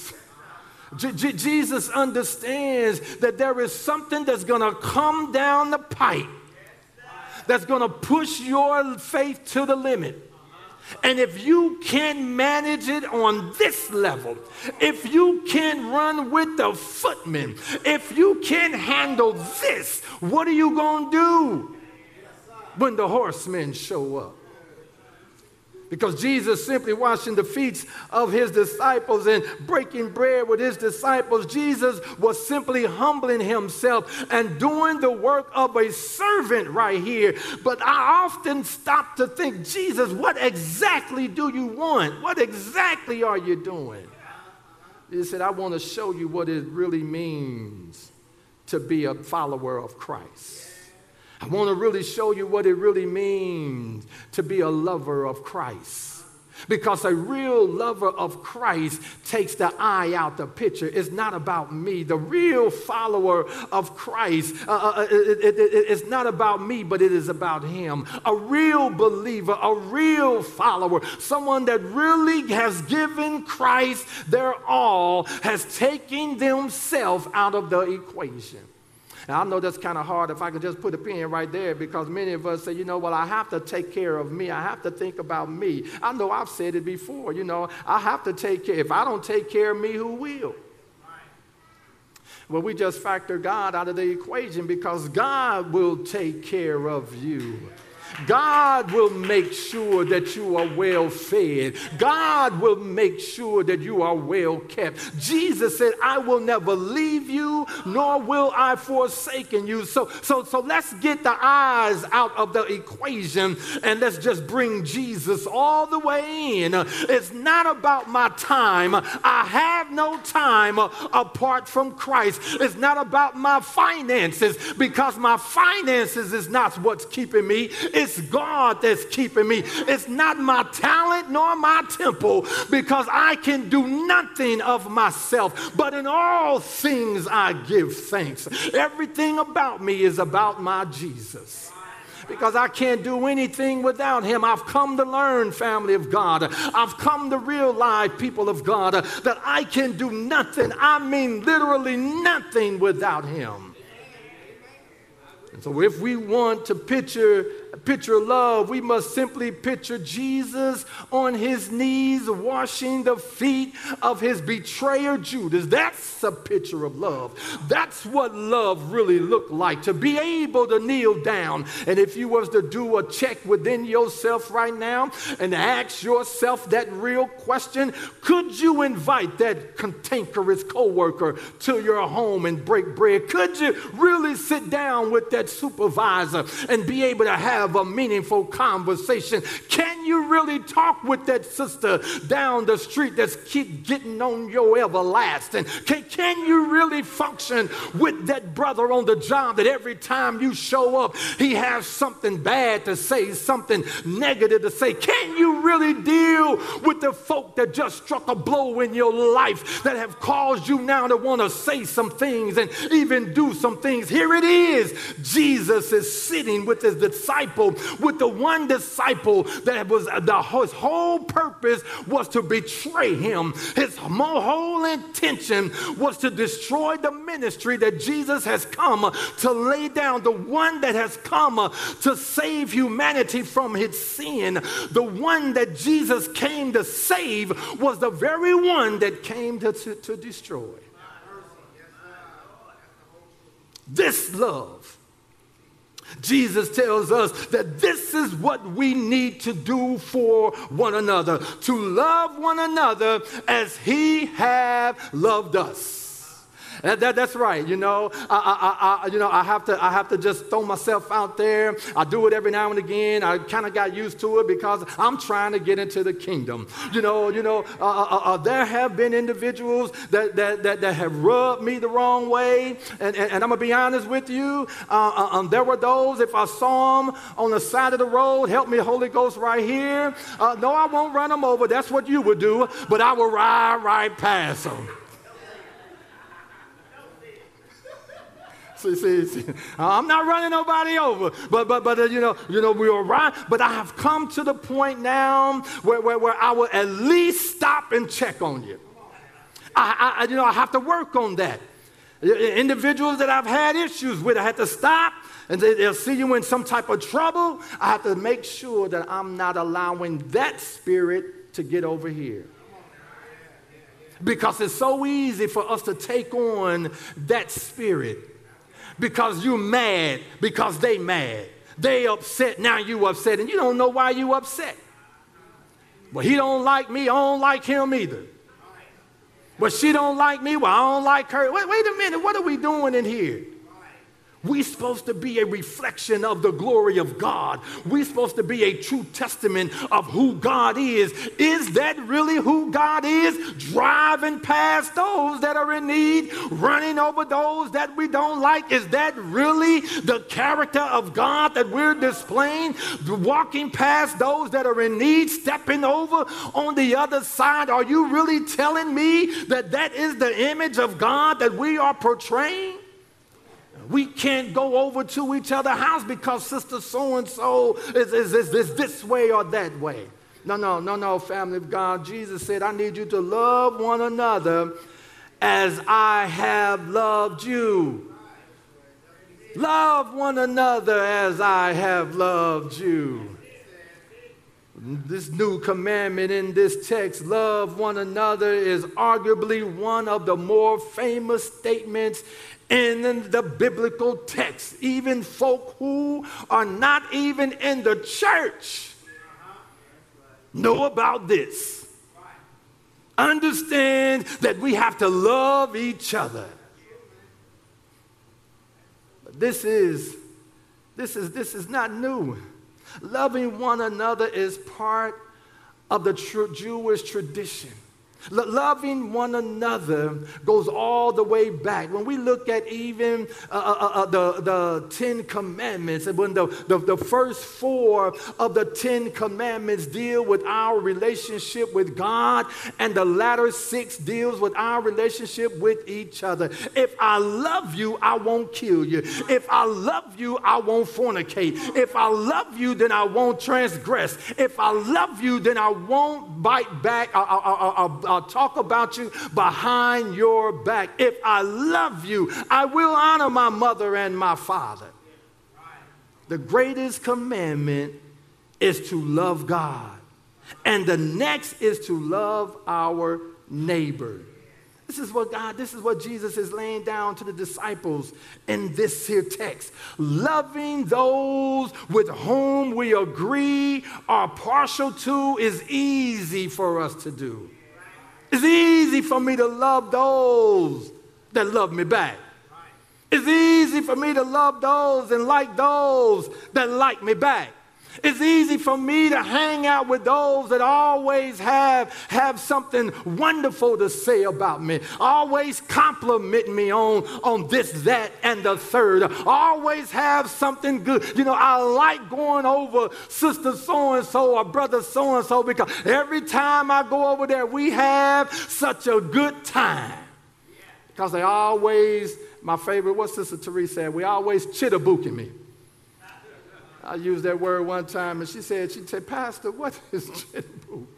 Jesus understands that there is something that's going to come down the pipe that's going to push your faith to the limit. And if you can manage it on this level, if you can run with the footmen, if you can handle this, what are you going to do when the horsemen show up? Because Jesus simply washing the feet of his disciples and breaking bread with his disciples, Jesus was simply humbling himself and doing the work of a servant right here. But I often stop to think, Jesus, what exactly do you want? What exactly are you doing? He said, I want to show you what it really means to be a follower of Christ. I want to really show you what it really means to be a lover of Christ. Because a real lover of Christ takes the I out the picture. It's not about me. The real follower of Christ, it's not about me, but it is about him. A real believer, a real follower, someone that really has given Christ their all, has taken themselves out of the equation. Now, I know that's kind of hard if I could just put a pin right there, because many of us say, you know, well, I have to take care of me. I have to think about me. I know I've said it before, you know, I have to take care. If I don't take care of me, who will? Well, we just factor God out of the equation, because God will take care of you. God will make sure that you are well fed. God will make sure that you are well kept. Jesus said, I will never leave you, nor will I forsaken you. So let's get the eyes out of the equation and let's just bring Jesus all the way in. It's not about my time. I have no time apart from Christ. It's not about my finances, because my finances is not what's keeping me. It's God that's keeping me. It's not my talent nor my temple, because I can do nothing of myself, but in all things I give thanks. Everything about me is about my Jesus, because I can't do anything without him. I've come to learn, family of God. I've come to realize, people of God, that I can do nothing. I mean literally nothing without him. And so if we want to picture love, we must simply picture Jesus on his knees washing the feet of his betrayer Judas. That's a picture of love. That's what love really looked like, to be able to kneel down. And if you was to do a check within yourself right now and ask yourself that real question, could you invite that cantankerous coworker to your home and break bread? Could you really sit down with that supervisor and be able to have a meaningful conversation? Can you really talk with that sister down the street that's keep getting on your everlasting? Can you really function with that brother on the job that every time you show up, he has something bad to say, something negative to say? Can you really deal with the folk that just struck a blow in your life, that have caused you now to want to say some things and even do some things? Here it is. Jesus is sitting with his disciple, with the one disciple that was his whole purpose was to betray him. His whole intention was to destroy the ministry that Jesus has come to lay down, the one that has come to save humanity from its sin. The one that Jesus came to save was the very one that came to destroy. This love, Jesus tells us that this is what we need to do for one another, to love one another as he have loved us. That's right. I have to just throw myself out there. I do it every now and again. I kind of got used to it because I'm trying to get into the kingdom. There have been individuals that have rubbed me the wrong way, and I'm gonna be honest with you. There were those, if I saw them on the side of the road, help me, Holy Ghost, right here. No, I won't run them over. That's what you would do, but I will ride right past them. See, I'm not running nobody over, but we are right. But I have come to the point now where I will at least stop and check on you. I have to work on that. Individuals that I've had issues with, I had to stop, and they'll see you in some type of trouble. I have to make sure that I'm not allowing that spirit to get over here. Because it's so easy for us to take on that spirit. Because you're mad, because they mad. They upset, now you upset, and you don't know why you upset. Well, he don't like me, I don't like him either. Well, she don't like me, well, I don't like her. Wait a minute, what are we doing in here? We're supposed to be a reflection of the glory of God. We're supposed to be a true testament of who God is. Is that really who God is? Driving past those that are in need, running over those that we don't like. Is that really the character of God that we're displaying? Walking past those that are in need, stepping over on the other side. Are you really telling me that that is the image of God that we are portraying? We can't go over to each other's house because sister so-and-so is this way or that way. No, family of God. Jesus said, I need you to love one another as I have loved you. Love one another as I have loved you. This new commandment in this text, love one another, is arguably one of the more famous statements in the biblical text. Even folk who are not even in the church know about this. Understand that we have to love each other. But this is not new. Loving one another is part of the Jewish tradition. Loving one another goes all the way back. When we look at even the 10 Commandments, and when the first 4 of the 10 Commandments deal with our relationship with God, and the latter 6 deals with our relationship with each other. If I love you, I won't kill you. If I love you, I won't fornicate. If I love you, then I won't transgress. If I love you, then I won't bite back. I'll talk about you behind your back. If I love you, I will honor my mother and my father. The greatest commandment is to love God. And the next is to love our neighbor. This is what Jesus is laying down to the disciples in this here text. Loving those with whom we agree or partial to is easy for us to do. It's easy for me to love those that love me back. It's easy for me to love those and like those that like me back. It's easy for me to hang out with those that always have something wonderful to say about me, always compliment me on this, that, and the third, always have something good. You know, I like going over sister so-and-so or brother so-and-so because every time I go over there, we have such a good time. Because they always, my favorite, what Sister Teresa said, we always chitter-booking me. I used that word one time, and she said, Pastor, what is chitter-book?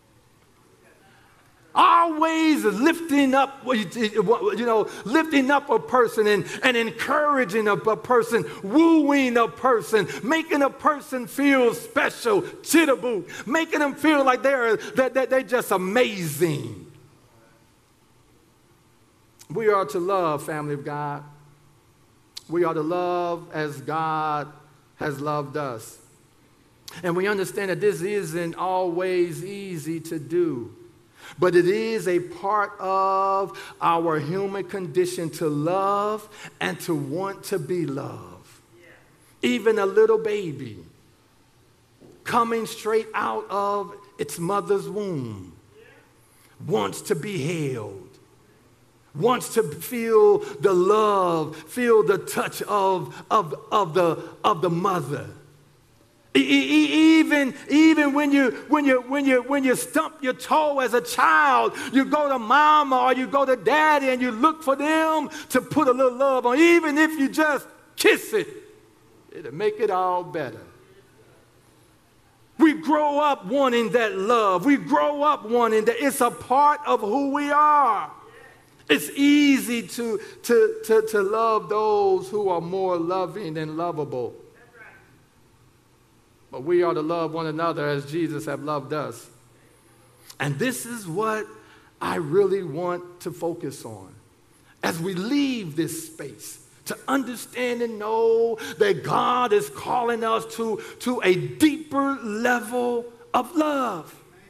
Always lifting up, lifting up a person and encouraging a person, wooing a person, making a person feel special, chitter-book, making them feel like they're just amazing. We are to love, family of God. We are to love as God has loved us. And we understand that this isn't always easy to do, but it is a part of our human condition to love and to want to be loved. Yeah. Even a little baby coming straight out of its mother's womb wants to be held, wants to feel the love, feel the touch of the mother. Even when you stump your toe as a child, you go to mama or you go to daddy and you look for them to put a little love on. Even if you just kiss it, it'll make it all better. We grow up wanting that love. We grow up wanting that. It's a part of who we are. It's easy to love those who are more loving and lovable. That's right. But we are to love one another as Jesus have loved us. And this is what I really want to focus on as we leave this space, to understand and know that God is calling us to a deeper level of love.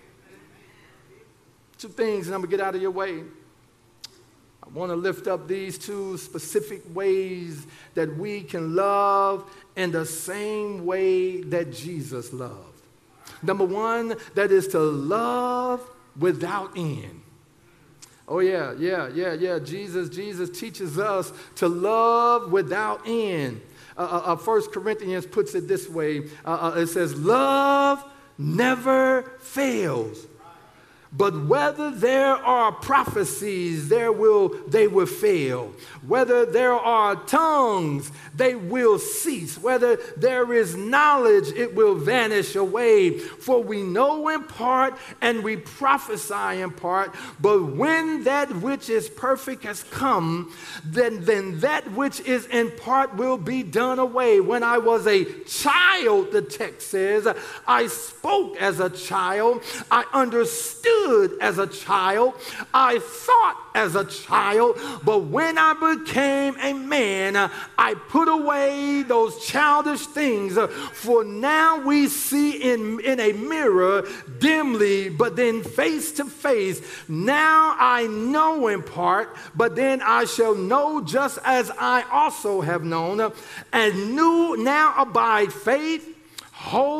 2 things, and I'm going to get out of your way. I want to lift up these 2 specific ways that we can love in the same way that Jesus loved. Number 1, that is to love without end. Oh, yeah. Jesus teaches us to love without end. 1 Corinthians puts it this way. It says, love never fails. But whether there are prophecies, they will fail. Whether there are tongues, they will cease. Whether there is knowledge, it will vanish away. For we know in part and we prophesy in part. But when that which is perfect has come, then that which is in part will be done away. When I was a child, the text says, I spoke as a child. I understood as a child, I thought as a child, but when I became a man, I put away those childish things. For now we see in a mirror dimly, but then face to face. Now I know in part, but then I shall know just as I also have known. And now abide faith, hope,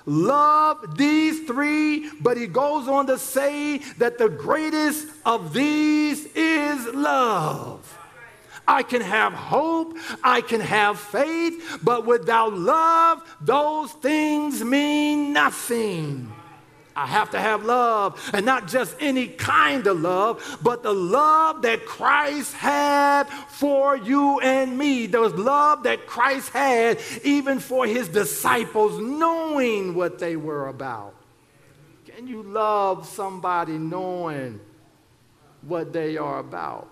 love, these three, but he goes on to say that the greatest of these is love. I can have hope, I can have faith, but without love, those things mean nothing. I have to have love, and not just any kind of love, but the love that Christ had for you and me. The love that Christ had even for his disciples, knowing what they were about. Can you love somebody knowing what they are about?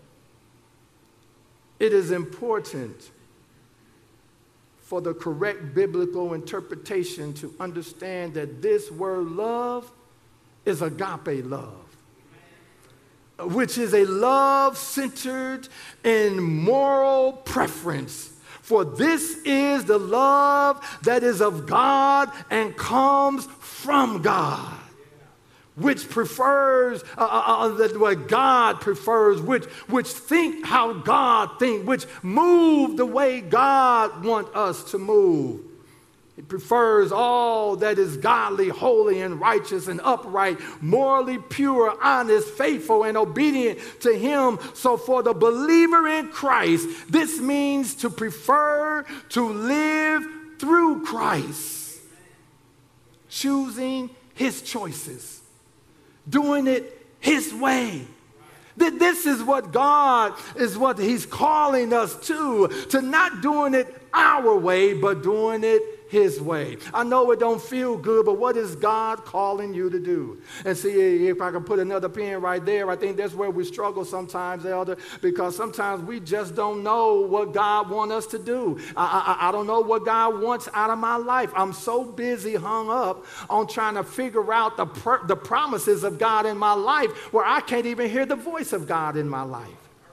It is important for the correct biblical interpretation to understand that this word love is agape love, which is a love centered in moral preference. For this is the love that is of God and comes from God, which prefers what God prefers, which think how God thinks, which move the way God wants us to move. It prefers all that is godly, holy, and righteous, and upright, morally pure, honest, faithful, and obedient to him. So for the believer in Christ, this means to prefer to live through Christ, choosing his choices, doing it his way. This is what God is what he's calling us to not doing it our way, but doing it his way. I know it don't feel good, but what is God calling you to do? And see, if I can put another pin right there, I think that's where we struggle sometimes, Elder, because sometimes we just don't know what God wants us to do. I don't know what God wants out of my life. I'm so busy hung up on trying to figure out the promises of God in my life where I can't even hear the voice of God in my life.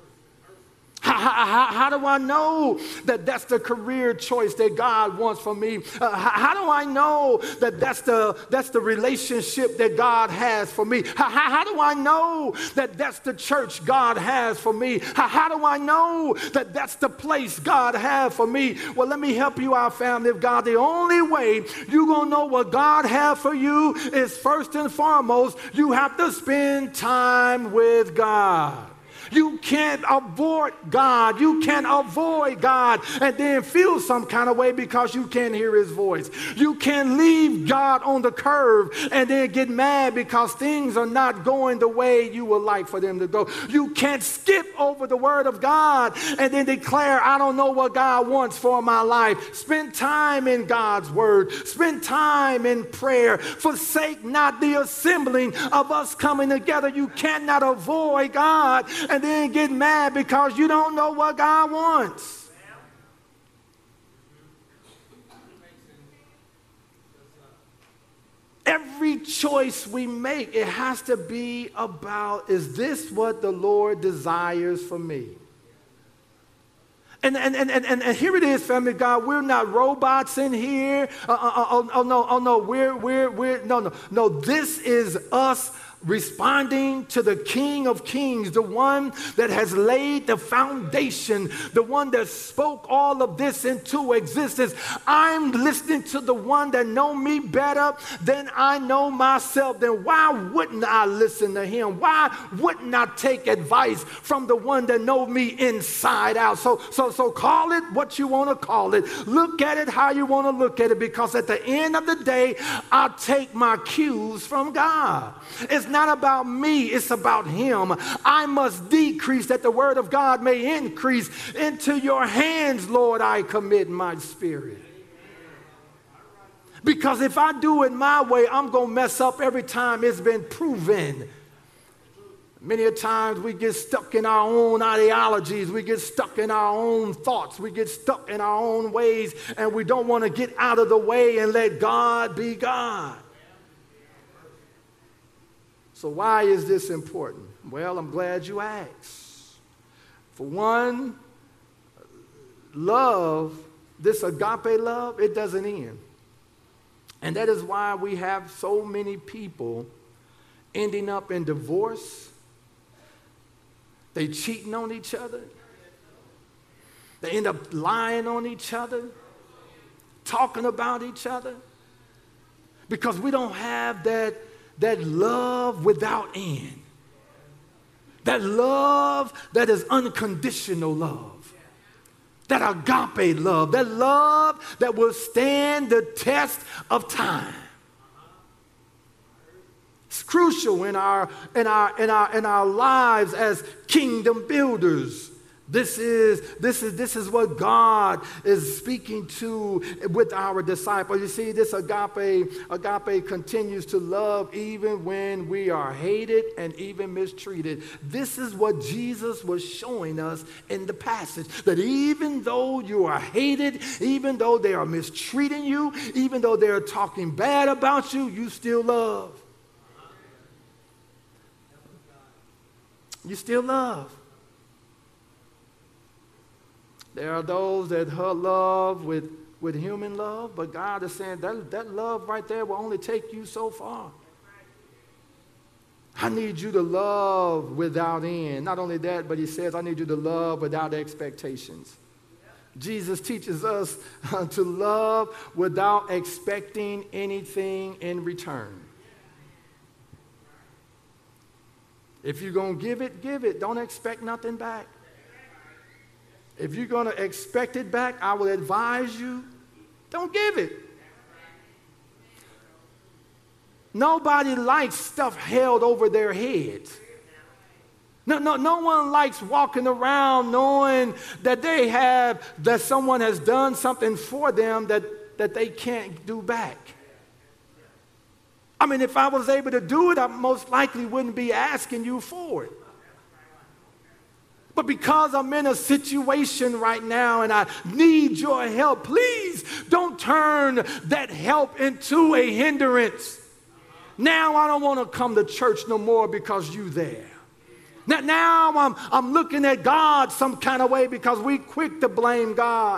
How do I know that that's the career choice that God wants for me? How do I know that that's the relationship that God has for me? How do I know that that's the church God has for me? How do I know that that's the place God has for me? Well, let me help you out, family of God. The only way you're going to know what God has for you is first and foremost, you have to spend time with God. You can't avoid God. You can't avoid God and then feel some kind of way because you can't hear his voice. You can't leave God on the curve and then get mad because things are not going the way you would like for them to go. You can't skip over the word of God and then declare, I don't know what God wants for my life. Spend time in God's word. Spend time in prayer. Forsake not the assembling of us coming together. You cannot avoid God and then get mad because you don't know what God wants. Every choice we make, it has to be about, is this what the Lord desires for me? And here it is, family of God. We're not robots in here. No. This is us responding to the King of Kings, the one that has laid the foundation, the one that spoke all of this into existence. I'm listening to the one that knows me better than I know myself. Then why wouldn't I listen to him? Why wouldn't I take advice from the one that knows me inside out? So call it what you want to call it. Look at it how you want to look at it, because at the end of the day, I take my cues from God. It's not about me, it's about him. I must decrease that the word of God may increase. Into your hands, Lord, I commit my spirit. Because if I do it my way, I'm going to mess up every time it's been proven. Many a times we get stuck in our own ideologies. We get stuck in our own thoughts. We get stuck in our own ways, and we don't want to get out of the way and let God be God. So why is this important? Well, I'm glad you asked. For one, love, this agape love, it doesn't end. And that is why we have so many people ending up in divorce. They cheating on each other. They end up lying on each other, talking about each other. because we don't have that love without end. That love that is unconditional love. That agape love. That love that will stand the test of time. It's crucial in our lives as kingdom builders. This is what God is speaking to with our disciples. You see, this agape continues to love even when we are hated and even mistreated. This is what Jesus was showing us in the passage, that even though you are hated, even though they are mistreating you, even though they're talking bad about you, you still love. You still love. There are those that love with human love, but God is saying that love right there will only take you so far. I need you to love without end. Not only that, but he says, I need you to love without expectations. Jesus teaches us to love without expecting anything in return. If you're going to give it, give it. Don't expect nothing back. If you're going to expect it back, I will advise you, don't give it. Nobody likes stuff held over their heads. No one likes walking around knowing that someone has done something for them that they can't do back. I mean, if I was able to do it, I most likely wouldn't be asking you for it. But because I'm in a situation right now and I need your help, please don't turn that help into a hindrance. Now I don't want to come to church no more because you there. Now I'm looking at God some kind of way because we quick to blame God.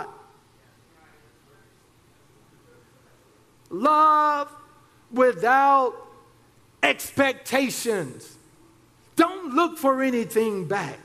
Love without expectations. Don't look for anything back.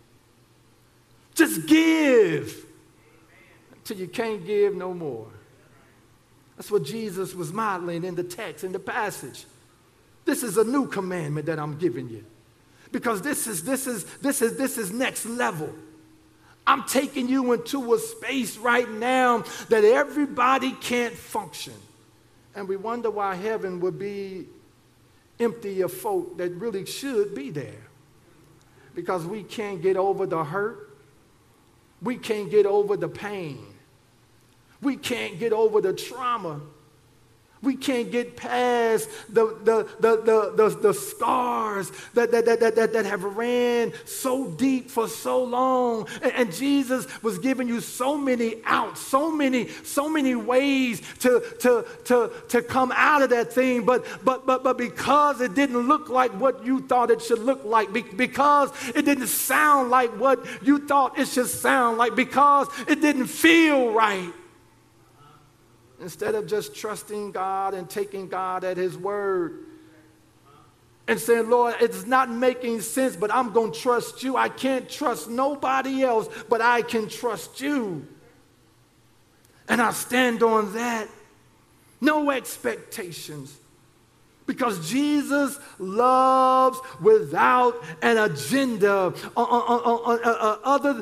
Just give until you can't give no more. That's what Jesus was modeling in the text, in the passage. This is a new commandment that I'm giving you, because this is next level. I'm taking you into a space right now that everybody can't function. And we wonder why heaven would be empty of folk that really should be there. Because we can't get over the hurt. We can't get over the pain. We can't get over the trauma. We can't get past the scars that have ran so deep for so long. And Jesus was giving you so many outs, so many ways to come out of that thing. But because it didn't look like what you thought it should look like, because it didn't sound like what you thought it should sound like, because it didn't feel right. Instead of just trusting God and taking God at his word and saying, Lord, it's not making sense, but I'm going to trust you. I can't trust nobody else, but I can trust you. And I stand on that. No expectations. Because Jesus loves without an agenda other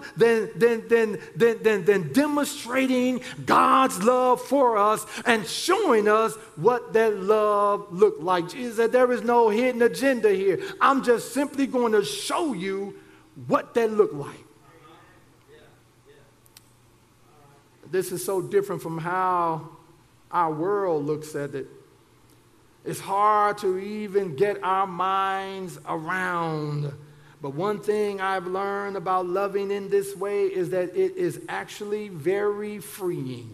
than demonstrating God's love for us and showing us what that love looked like. Jesus said there is no hidden agenda here. I'm just simply going to show you what that looked like. This is so different from how our world looks at it. It's hard to even get our minds around. But one thing I've learned about loving in this way is that it is actually very freeing.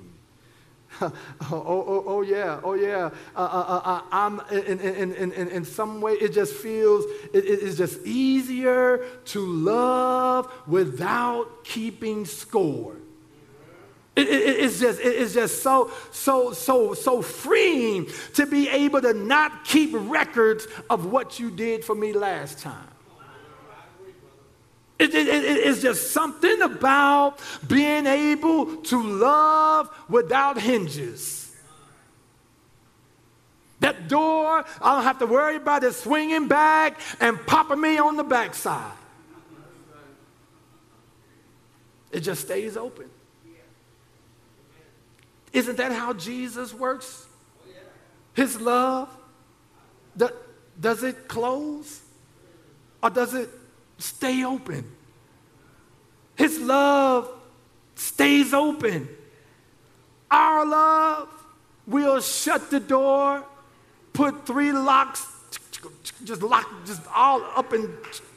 Oh yeah. I'm in some way it just feels it's just easier to love without keeping score. It's just so freeing to be able to not keep records of what you did for me last time. It's just something about being able to love without hinges. That door, I don't have to worry about it swinging back and popping me on the backside. It just stays open. Isn't that how Jesus works? His love, does it close or does it stay open? His love stays open. Our love will shut the door, put 3 locks, just lock, just all up and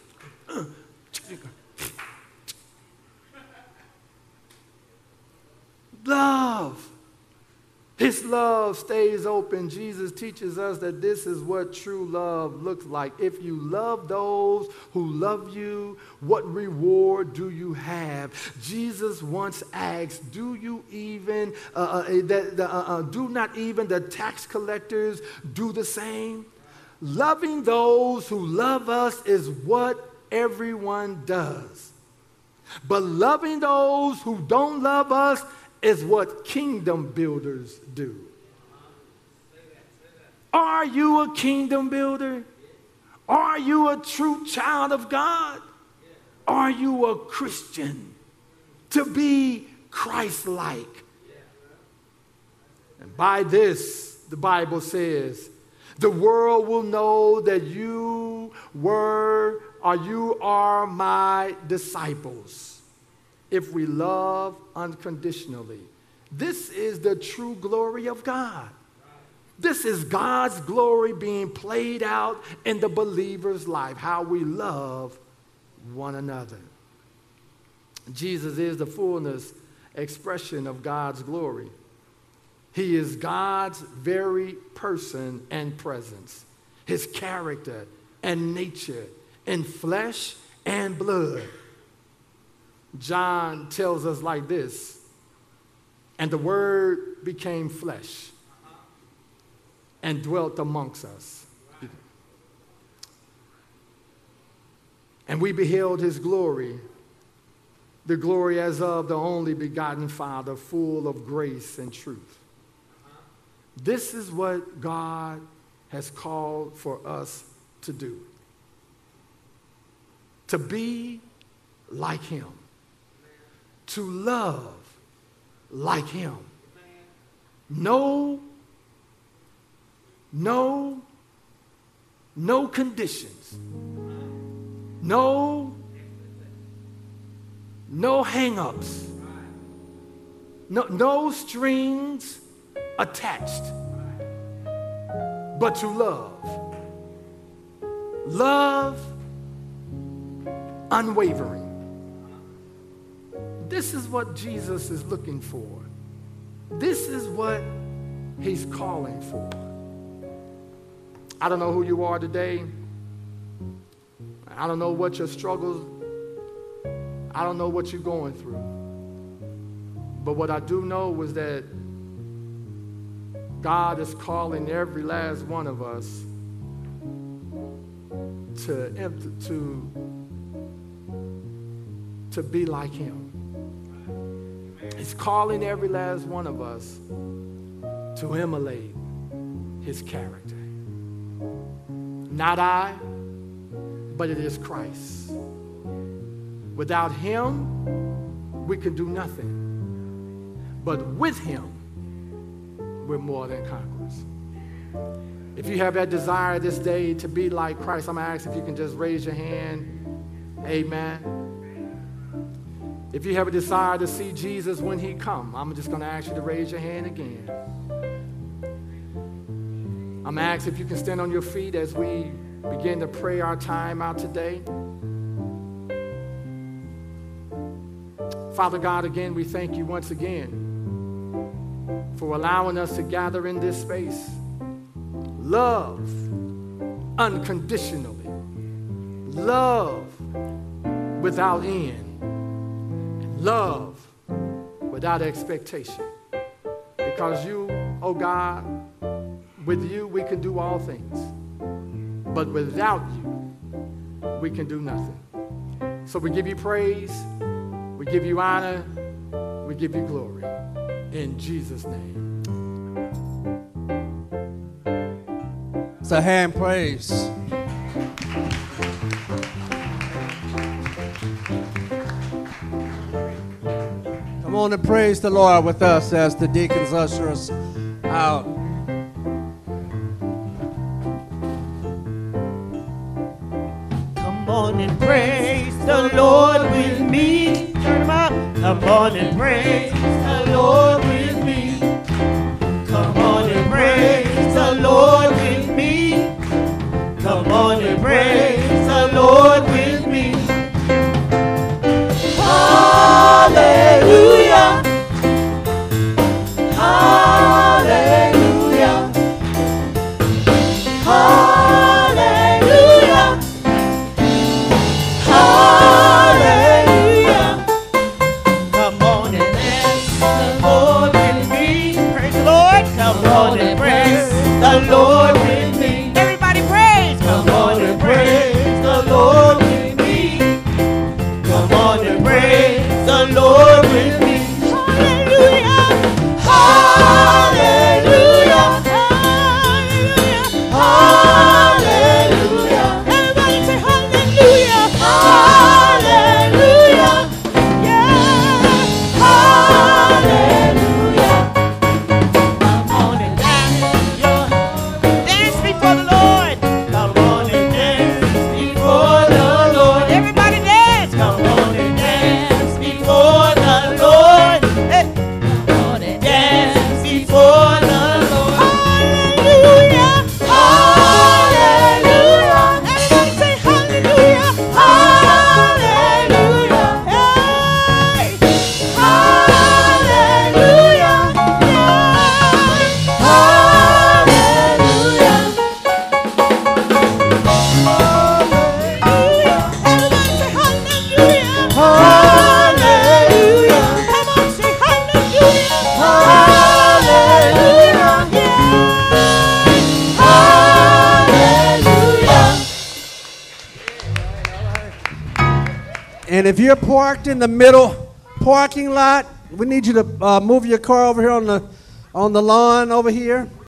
love. His love stays open. Jesus teaches us that this is what true love looks like. If you love those who love you, what reward do you have? Jesus once asked, do not even the tax collectors do the same? Loving those who love us is what everyone does. But loving those who don't love us is what kingdom builders do. Are you a kingdom builder? Are you a true child of God? Are you a Christian? To be Christ-like. And by this, the Bible says, the world will know that you are my disciples, if we love unconditionally. This is the true glory of God. This is God's glory being played out in the believer's life, how we love one another. Jesus is the fullness expression of God's glory. He is God's very person and presence, his character and nature in flesh and blood. John tells us like this, and the Word became flesh and dwelt amongst us. And we beheld his glory, the glory as of the only begotten Father, full of grace and truth. This is what God has called for us to do. To be like him. To love like him. No conditions. No hang-ups. No strings attached. But to love. Love unwavering. This is what Jesus is looking for. This is what he's calling for. I don't know who you are today. I don't know what your struggles, I don't know what you're going through. But what I do know is that God is calling every last one of us to be like him. He's calling every last one of us to emulate his character. Not I, but it is Christ. Without him, we can do nothing. But with him, we're more than conquerors. If you have that desire this day to be like Christ, I'm going to ask if you can just raise your hand. Amen. If you have a desire to see Jesus when he comes, I'm just going to ask you to raise your hand again. I'm going to ask if you can stand on your feet as we begin to pray our time out today. Father God, again, we thank you once again for allowing us to gather in this space. Love unconditionally. Love without end. Love without expectation. Because you, oh God, with you we can do all things. But without you, we can do nothing. So we give you praise, we give you honor, we give you glory. In Jesus' name. That's a hand praise. Come on and praise the Lord with us as the deacons usher us out. Come on and praise the Lord with me. Turn them up. Come on and praise the Lord with me. Come on and praise the Lord with me. Come on and praise the Lord with me. Hallelujah. Hallelujah. Hallelujah. Hallelujah. Come on and dance the Lord with me. Praise the Lord. Come on and praise the Lord with me. Everybody praise. Come on and praise the Lord with me. Come on and praise the Lord with me. Hallelujah. Hallelujah. Hallelujah. Hallelujah. Everybody say hallelujah. Hallelujah. Yeah. Hallelujah. Come on and dance before the Lord. Come on and dance before the Lord. Everybody dance. Come on and dance before the Lord. Hey. Come on and dance before the Lord. Hallelujah. Hallelujah. Everybody say hallelujah. Hallelujah. Hey. Hallelujah. Yeah. Hallelujah. Everybody say hallelujah. Hallelujah. Come on, say hallelujah. Hallelujah. Yeah. Hallelujah. And if you're parked in the middle parking lot, we need you to move your car over here on the lawn over here.